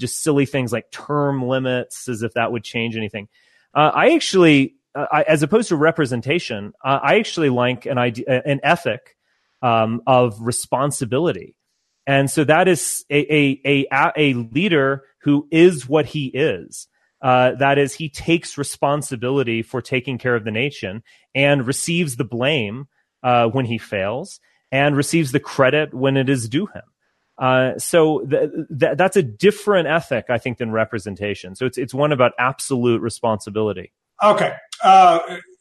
just silly things like term limits, as if that would change anything. Uh, I actually, uh, I, as opposed to representation, uh, I actually like an idea, an ethic um, of responsibility. And so that is a, a, a, a leader who is what he is. Uh, that is, he takes responsibility for taking care of the nation and receives the blame uh, when he fails and receives the credit when it is due him. Uh, so th- th- that's a different ethic, I think, than representation. So it's it's one about absolute responsibility. Okay. Uh,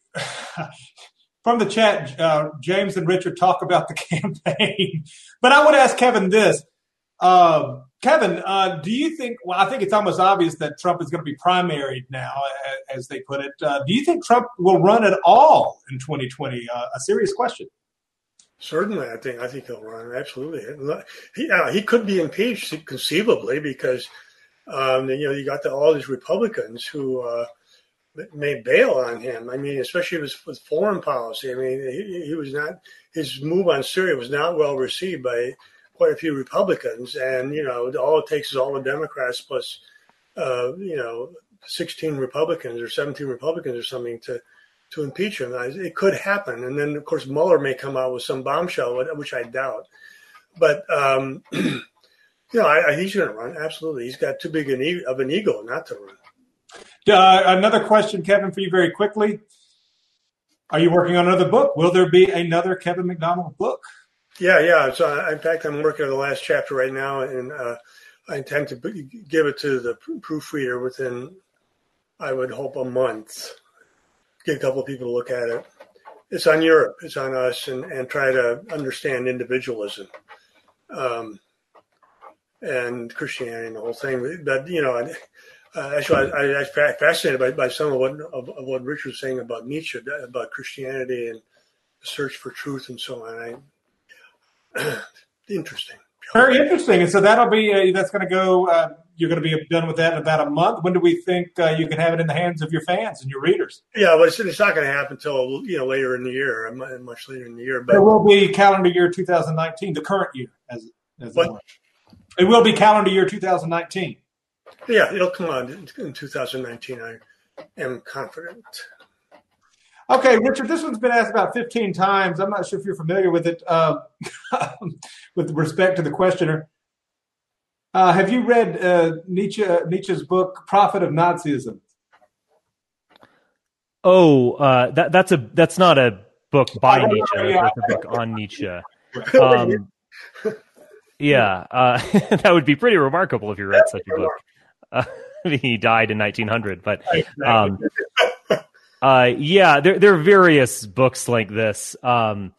from the chat, uh, James and Richard talk about the campaign, but I would ask Kevin this. Uh, Kevin, uh, do you think, well, I think it's almost obvious that Trump is going to be primaried now, as they put it. Uh, do you think Trump will run at all in twenty twenty? Uh, a serious question. Certainly, I think I think he'll run. Absolutely. He, uh, he could be impeached conceivably because, um, you know, you got the, all these Republicans who uh, may bail on him. I mean, especially with, with foreign policy. I mean, he, he was not, his move on Syria was not well received by quite a few Republicans. And, you know, all it takes is all the Democrats plus, uh, you know, sixteen Republicans or seventeen Republicans or something to, to impeach him. It could happen. And then, of course, Mueller may come out with some bombshell, which I doubt. But, um, you know, I, I, he's going to run. Absolutely. He's got too big an e- of an ego not to run. Uh, another question, Kevin, for you very quickly. Are you working on another book? Will there be another Kevin McDonald book? Yeah, yeah. So, in fact, I'm working on the last chapter right now, and uh, I intend to give it to the proofreader within, I would hope, a month. Get a couple of people to look at it. It's on Europe. It's on us, and, and try to understand individualism um, and Christianity and the whole thing. But, you know, uh, actually, I, I was fascinated by, by some of what of, of what Richard was saying about Nietzsche, about Christianity and the search for truth and so on. I, interesting. Very interesting. And so that'll be, uh, that's going to go, uh, you're going to be done with that in about a month. When do we think uh, you can have it in the hands of your fans and your readers? Yeah, well, it's, it's not going to happen until, you know, later in the year, much later in the year. But it will be calendar year two thousand nineteen, the current year. As, as what? It will be calendar year two thousand nineteen. Yeah, it'll come on in two thousand nineteen. I am confident. Okay, Richard, this one's been asked about fifteen times. I'm not sure if you're familiar with it, uh, with respect to the questioner. Uh, have you read uh, Nietzsche, uh, Nietzsche's book, Prophet of Nazism? Oh, uh, that, that's a that's not a book by oh, Nietzsche. Yeah. It's a book on Nietzsche. Um, yeah, uh, that would be pretty remarkable if you read such a book. Uh, he died in nineteen hundred, but um, uh, yeah, there there are various books like this. Um,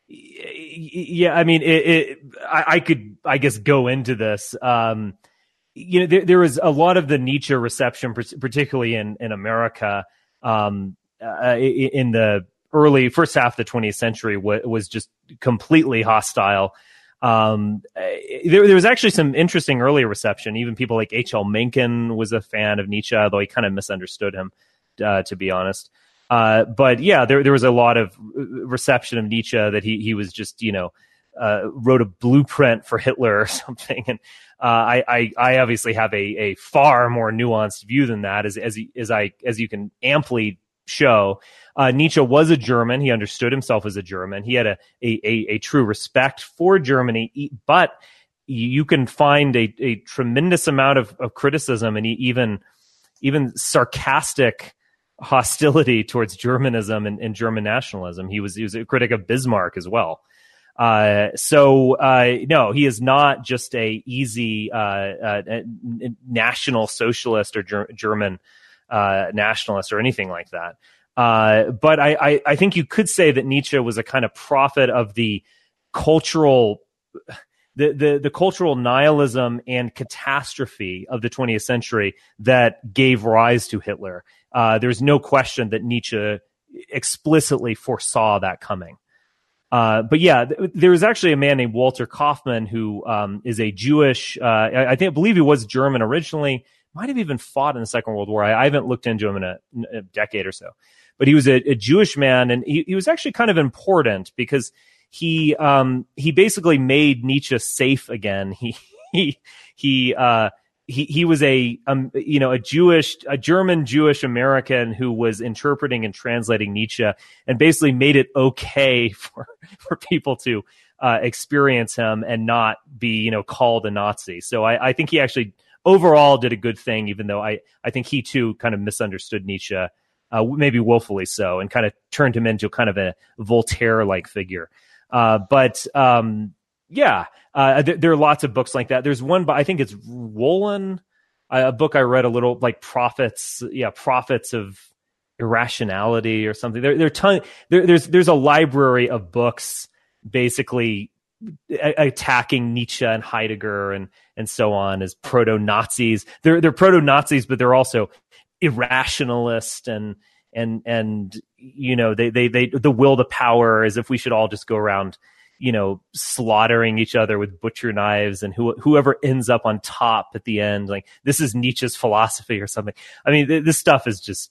yeah, I mean, it, it, I, I could, I guess, go into this. Um, you know, there, there was a lot of the Nietzsche reception, particularly in in America, um, uh, in the early first half of the twentieth century, was just completely hostile. Um, there, there was actually some interesting early reception. Even people like H L Mencken was a fan of Nietzsche, although he kind of misunderstood him, uh, to be honest. Uh, but yeah, there there was a lot of reception of Nietzsche that he he was just, you know, uh, wrote a blueprint for Hitler or something. And uh, I, I I obviously have a a far more nuanced view than that, as as as I as you can amply show. Uh, Nietzsche was a German. He understood himself as a German. He had a a a, a true respect for Germany, but you can find a a tremendous amount of, of criticism and even even sarcastic hostility towards Germanism and, and German nationalism. He was he was a critic of Bismarck as well. Uh, so uh, no, he is not just a easy uh, uh, national socialist or ger- German uh, nationalist or anything like that. Uh, but I, I, I think you could say that Nietzsche was a kind of prophet of the cultural, the, the, the cultural nihilism and catastrophe of the twentieth century that gave rise to Hitler. Uh, there's no question that Nietzsche explicitly foresaw that coming. Uh, but yeah, th- there was actually a man named Walter Kaufmann who um, is a Jewish, uh, I, I think, I believe he was German originally, might have even fought in the Second World War. I, I haven't looked into him in a, in a decade or so. But he was a, a Jewish man, and he, he was actually kind of important because he um, he basically made Nietzsche safe again. He he he uh, he he was a um, you know a Jewish a German Jewish American who was interpreting and translating Nietzsche and basically made it okay for for people to uh, experience him and not be you know called a Nazi. So I, I think he actually overall did a good thing, even though I I think he too kind of misunderstood Nietzsche, uh, maybe willfully so, and kind of turned him into kind of a Voltaire like figure. Uh, but um, Yeah, uh, th- there are lots of books like that. There's one, but I think it's Wolin, a book I read a little like prophets, yeah, prophets of irrationality or something. There, there, ton, there there's there's a library of books basically a- attacking Nietzsche and Heidegger and and so on as proto Nazis. They're they're proto Nazis, but they're also irrationalist and and and you know they they they the will to power, as if we should all just go around, you know, slaughtering each other with butcher knives, and who, whoever ends up on top at the end, like this is Nietzsche's philosophy or something. I mean, th- this stuff is just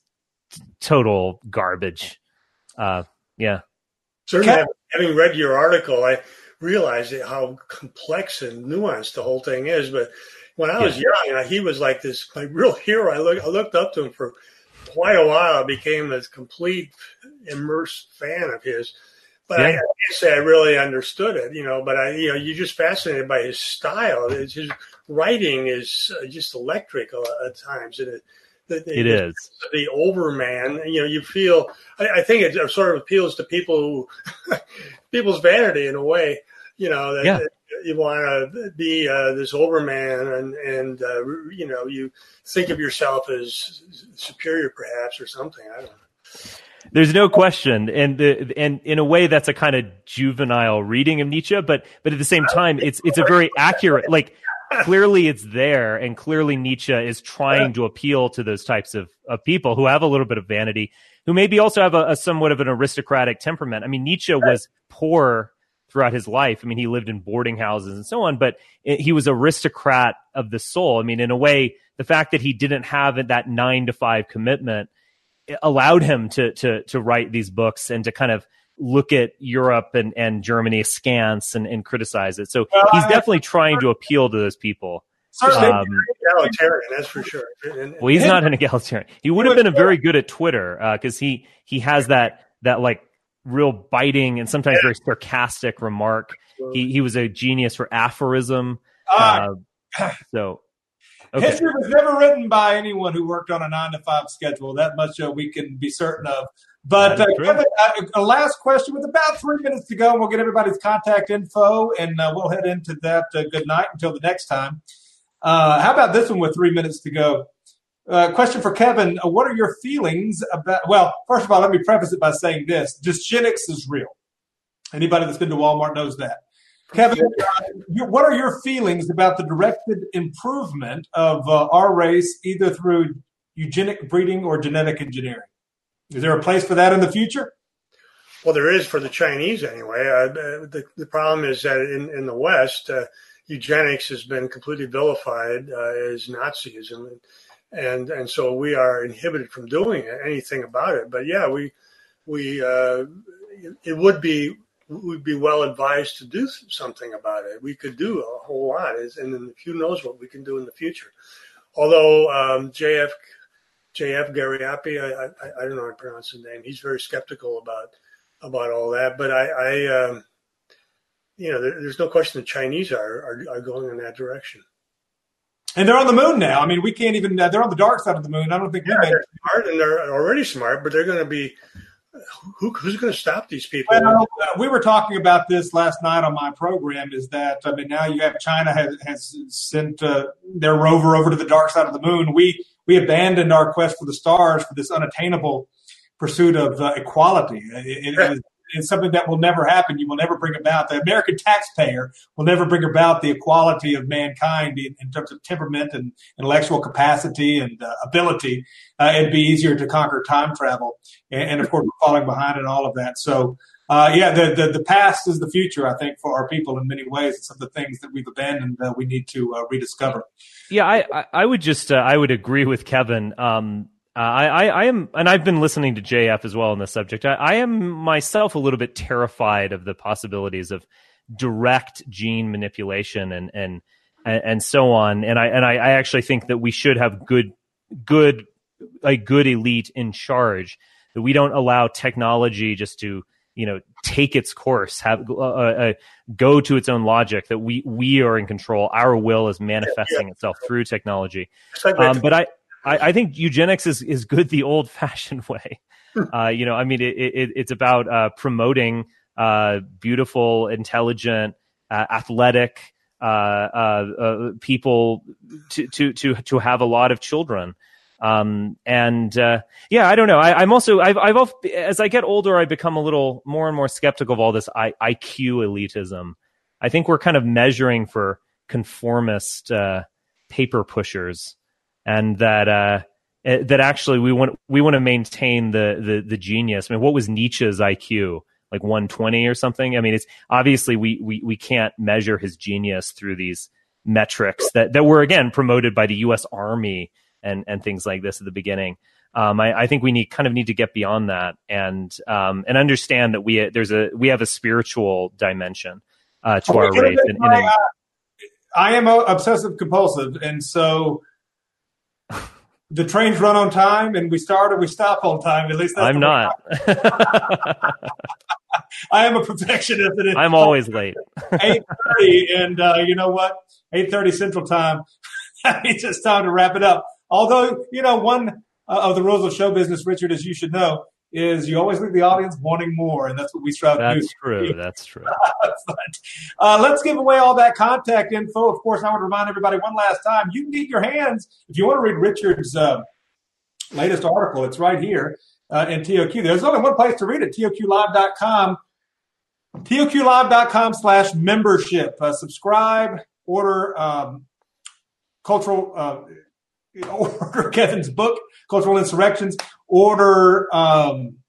total garbage. Uh, yeah. Certainly, having read your article, I realized how complex and nuanced the whole thing is. But when I was yeah. young, he was like this, my real hero. I, look, I looked up to him for quite a while. I became a complete immersed fan of his. But yeah. I can't say I really understood it, you know, but I, you know, you're just fascinated by his style. It's, his writing is just electric at times. And it, it, it is. The Overman, you know, you feel, I, I think it sort of appeals to people who, people's vanity in a way, you know, that, yeah. that you want to be uh, this Overman and, and uh, you know, you think of yourself as superior perhaps or something. I don't know. There's no question, and the, and in a way, that's a kind of juvenile reading of Nietzsche. But but at the same time, it's it's a very accurate. Like clearly, it's there, and clearly Nietzsche is trying to appeal to those types of, of people who have a little bit of vanity, who maybe also have a, a somewhat of an aristocratic temperament. I mean, Nietzsche was poor throughout his life. I mean, he lived in boarding houses and so on, but it, he was aristocrat of the soul. I mean, in a way, the fact that he didn't have that nine to five commitment allowed him to to to write these books and to kind of look at Europe and, and Germany askance and, and criticize it. So well, he's I, definitely trying to appeal to those people. Certainly um, egalitarian, that's for sure. And, well, he's not an egalitarian. He would have been a very good at Twitter because uh, he he has that that like real biting and sometimes very sarcastic remark. He he was a genius for aphorism. Uh, uh, so. Okay. History was never written by anyone who worked on a nine to five schedule. That much uh, we can be certain of. But uh, Kevin, uh, a last question with about three minutes to go, and we'll get everybody's contact info, and uh, we'll head into that. Uh, good night until the next time. Uh, how about this one with three minutes to go? Uh, question for Kevin. Uh, what are your feelings about, well, first of all, let me preface it by saying this. Dysgenics is real. Anybody that's been to Walmart knows that. Kevin, uh, you, what are your feelings about the directed improvement of uh, our race, either through eugenic breeding or genetic engineering? Is there a place for that in the future? Well, there is for the Chinese anyway. Uh, the, the problem is that in, in the West, uh, eugenics has been completely vilified uh, as Nazism, and and so we are inhibited from doing anything about it. But yeah, we we uh, it would be. We'd be well advised to do something about it. We could do a whole lot, and then who knows what we can do in the future. Although um, J F J F Gariapi, I, I, I don't know how to pronounce his name. He's very skeptical about about all that. But I, I um, you know, there, there's no question the Chinese are, are are going in that direction. And they're on the moon now. I mean, we can't even. Uh, they're on the dark side of the moon. I don't think yeah, we they're smart, and they're already smart, but they're going to be. Who, who's going to stop these people? Well, uh, we were talking about this last night on my program. Is that I mean, now you have China has, has sent uh, their rover over to the dark side of the moon. We we abandoned our quest for the stars for this unattainable pursuit of uh, equality. It, yeah. it is, it's something that will never happen. You will never bring about the American taxpayer will never bring about the equality of mankind in, in terms of temperament and intellectual capacity and uh, ability. Uh, it'd be easier to conquer time travel, and, and of course, we're falling behind in all of that. So, uh, yeah, the, the the past is the future. I think for our people in many ways, it's some of the things that we've abandoned that we need to uh, rediscover. Yeah, I I, I would just uh, I would agree with Kevin. Um, Uh, I, I am, and I've been listening to J F as well on this subject. I, I am myself a little bit terrified of the possibilities of direct gene manipulation and and and, and so on. And I and I, I actually think that we should have good, good, a good elite in charge. That we don't allow technology just to, you know, take its course, have uh, uh, go to its own logic. That we we are in control. Our will is manifesting yeah, yeah. itself through technology. Um, but I, I I think eugenics is is good the old fashioned way. Uh, you know, I mean, it, it, it's about uh, promoting uh, beautiful, intelligent, uh, athletic uh, uh, uh, people to, to to to have a lot of children. Um, and uh, yeah, I don't know. I, I'm also I've I've as I get older, I become a little more and more skeptical of all this I, IQ elitism. I think we're kind of measuring for conformist uh, paper pushers, and that. Uh, That actually we want we want to maintain the, the the genius. I mean, what was Nietzsche's I Q? Like one twenty or something? I mean, it's obviously we we we can't measure his genius through these metrics that, that were again promoted by the U S Army and and things like this at the beginning. Um, I, I think we need kind of need to get beyond that and um, and understand that we there's a we have a spiritual dimension uh, to our race. And, and I, I am obsessive compulsive, and so. The trains run on time, and we start or we stop on time. At least that's I'm not. I am a perfectionist. I'm always late. eight thirty, and uh, you know what? eight thirty Central Time. It's just time to wrap it up. Although, you know, one uh, of the rules of show business, Richard, as you should know, is you always leave the audience wanting more, and that's what we strive to do. That's true. That's true. But, uh, let's give away all that contact info. Of course, I want to remind everybody one last time, you can get your hands, if you want to read Richard's uh, latest article, it's right here uh, in T O Q. There's only one place to read it, T O Q live dot com. T O Q live dot com slash membership. Uh, subscribe, order um, cultural uh, order Kevin's book, Cultural Insurrections, order um,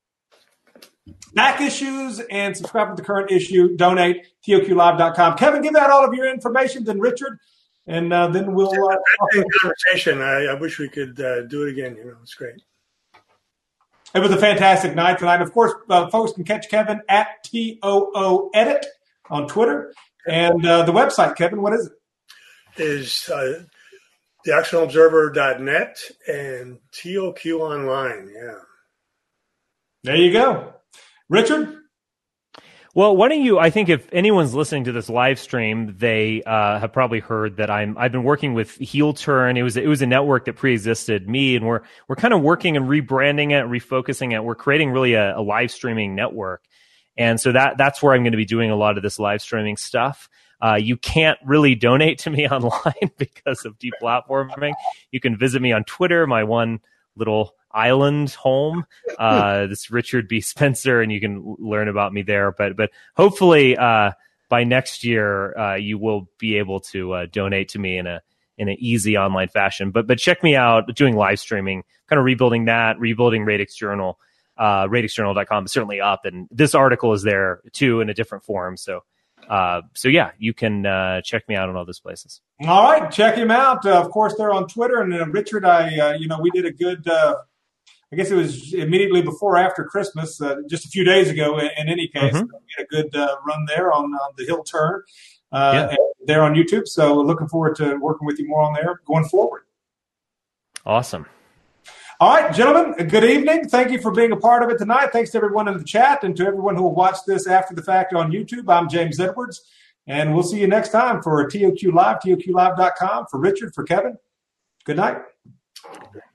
back issues, and subscribe to the current issue. Donate, T O Q live dot com. Kevin, give out all of your information, then Richard, and uh, then we'll... Uh, conversation. I, I wish we could uh, do it again. You know, it's great. It was a fantastic night tonight. Of course, uh, folks can catch Kevin at T O O Edit on Twitter. And uh, the website, Kevin, what is it? Is... Uh, the action observer dot net and T O Q Online, yeah. There you go. Richard? Well, why don't you, I think if anyone's listening to this live stream, they uh, have probably heard that I'm, I've been working with Heel Turn. It was, it was a network that pre-existed me, and we're, we're kind of working and rebranding it, refocusing it. We're creating really a, a live streaming network. And so that, that's where I'm going to be doing a lot of this live streaming stuff. Uh, you can't really donate to me online because of deplatforming. You can visit me on Twitter, my one little island home. Uh, this is Richard B. Spencer, and you can learn about me there. But but hopefully uh, by next year, uh, you will be able to uh, donate to me in a in an easy online fashion. But but check me out doing live streaming, kind of rebuilding that, rebuilding Radix Journal. Uh, radix journal dot com is certainly up, and this article is there too in a different form. So. Uh, so yeah, you can uh, check me out on all those places. All right, check him out. Uh, of course, they're on Twitter. And uh, Richard, I, uh, you know, we did a good. Uh, I guess it was immediately before or after Christmas, uh, just a few days ago. In, in any case, mm-hmm. we had a good uh, run there on, on the Hill Turn. Uh, yeah. There on YouTube. So looking forward to working with you more on there going forward. Awesome. All right, gentlemen, good evening. Thank you for being a part of it tonight. Thanks to everyone in the chat and to everyone who will watch this after the fact on YouTube. I'm James Edwards, and we'll see you next time for T O Q Live, T O Q live dot com. For Richard, for Kevin, good night.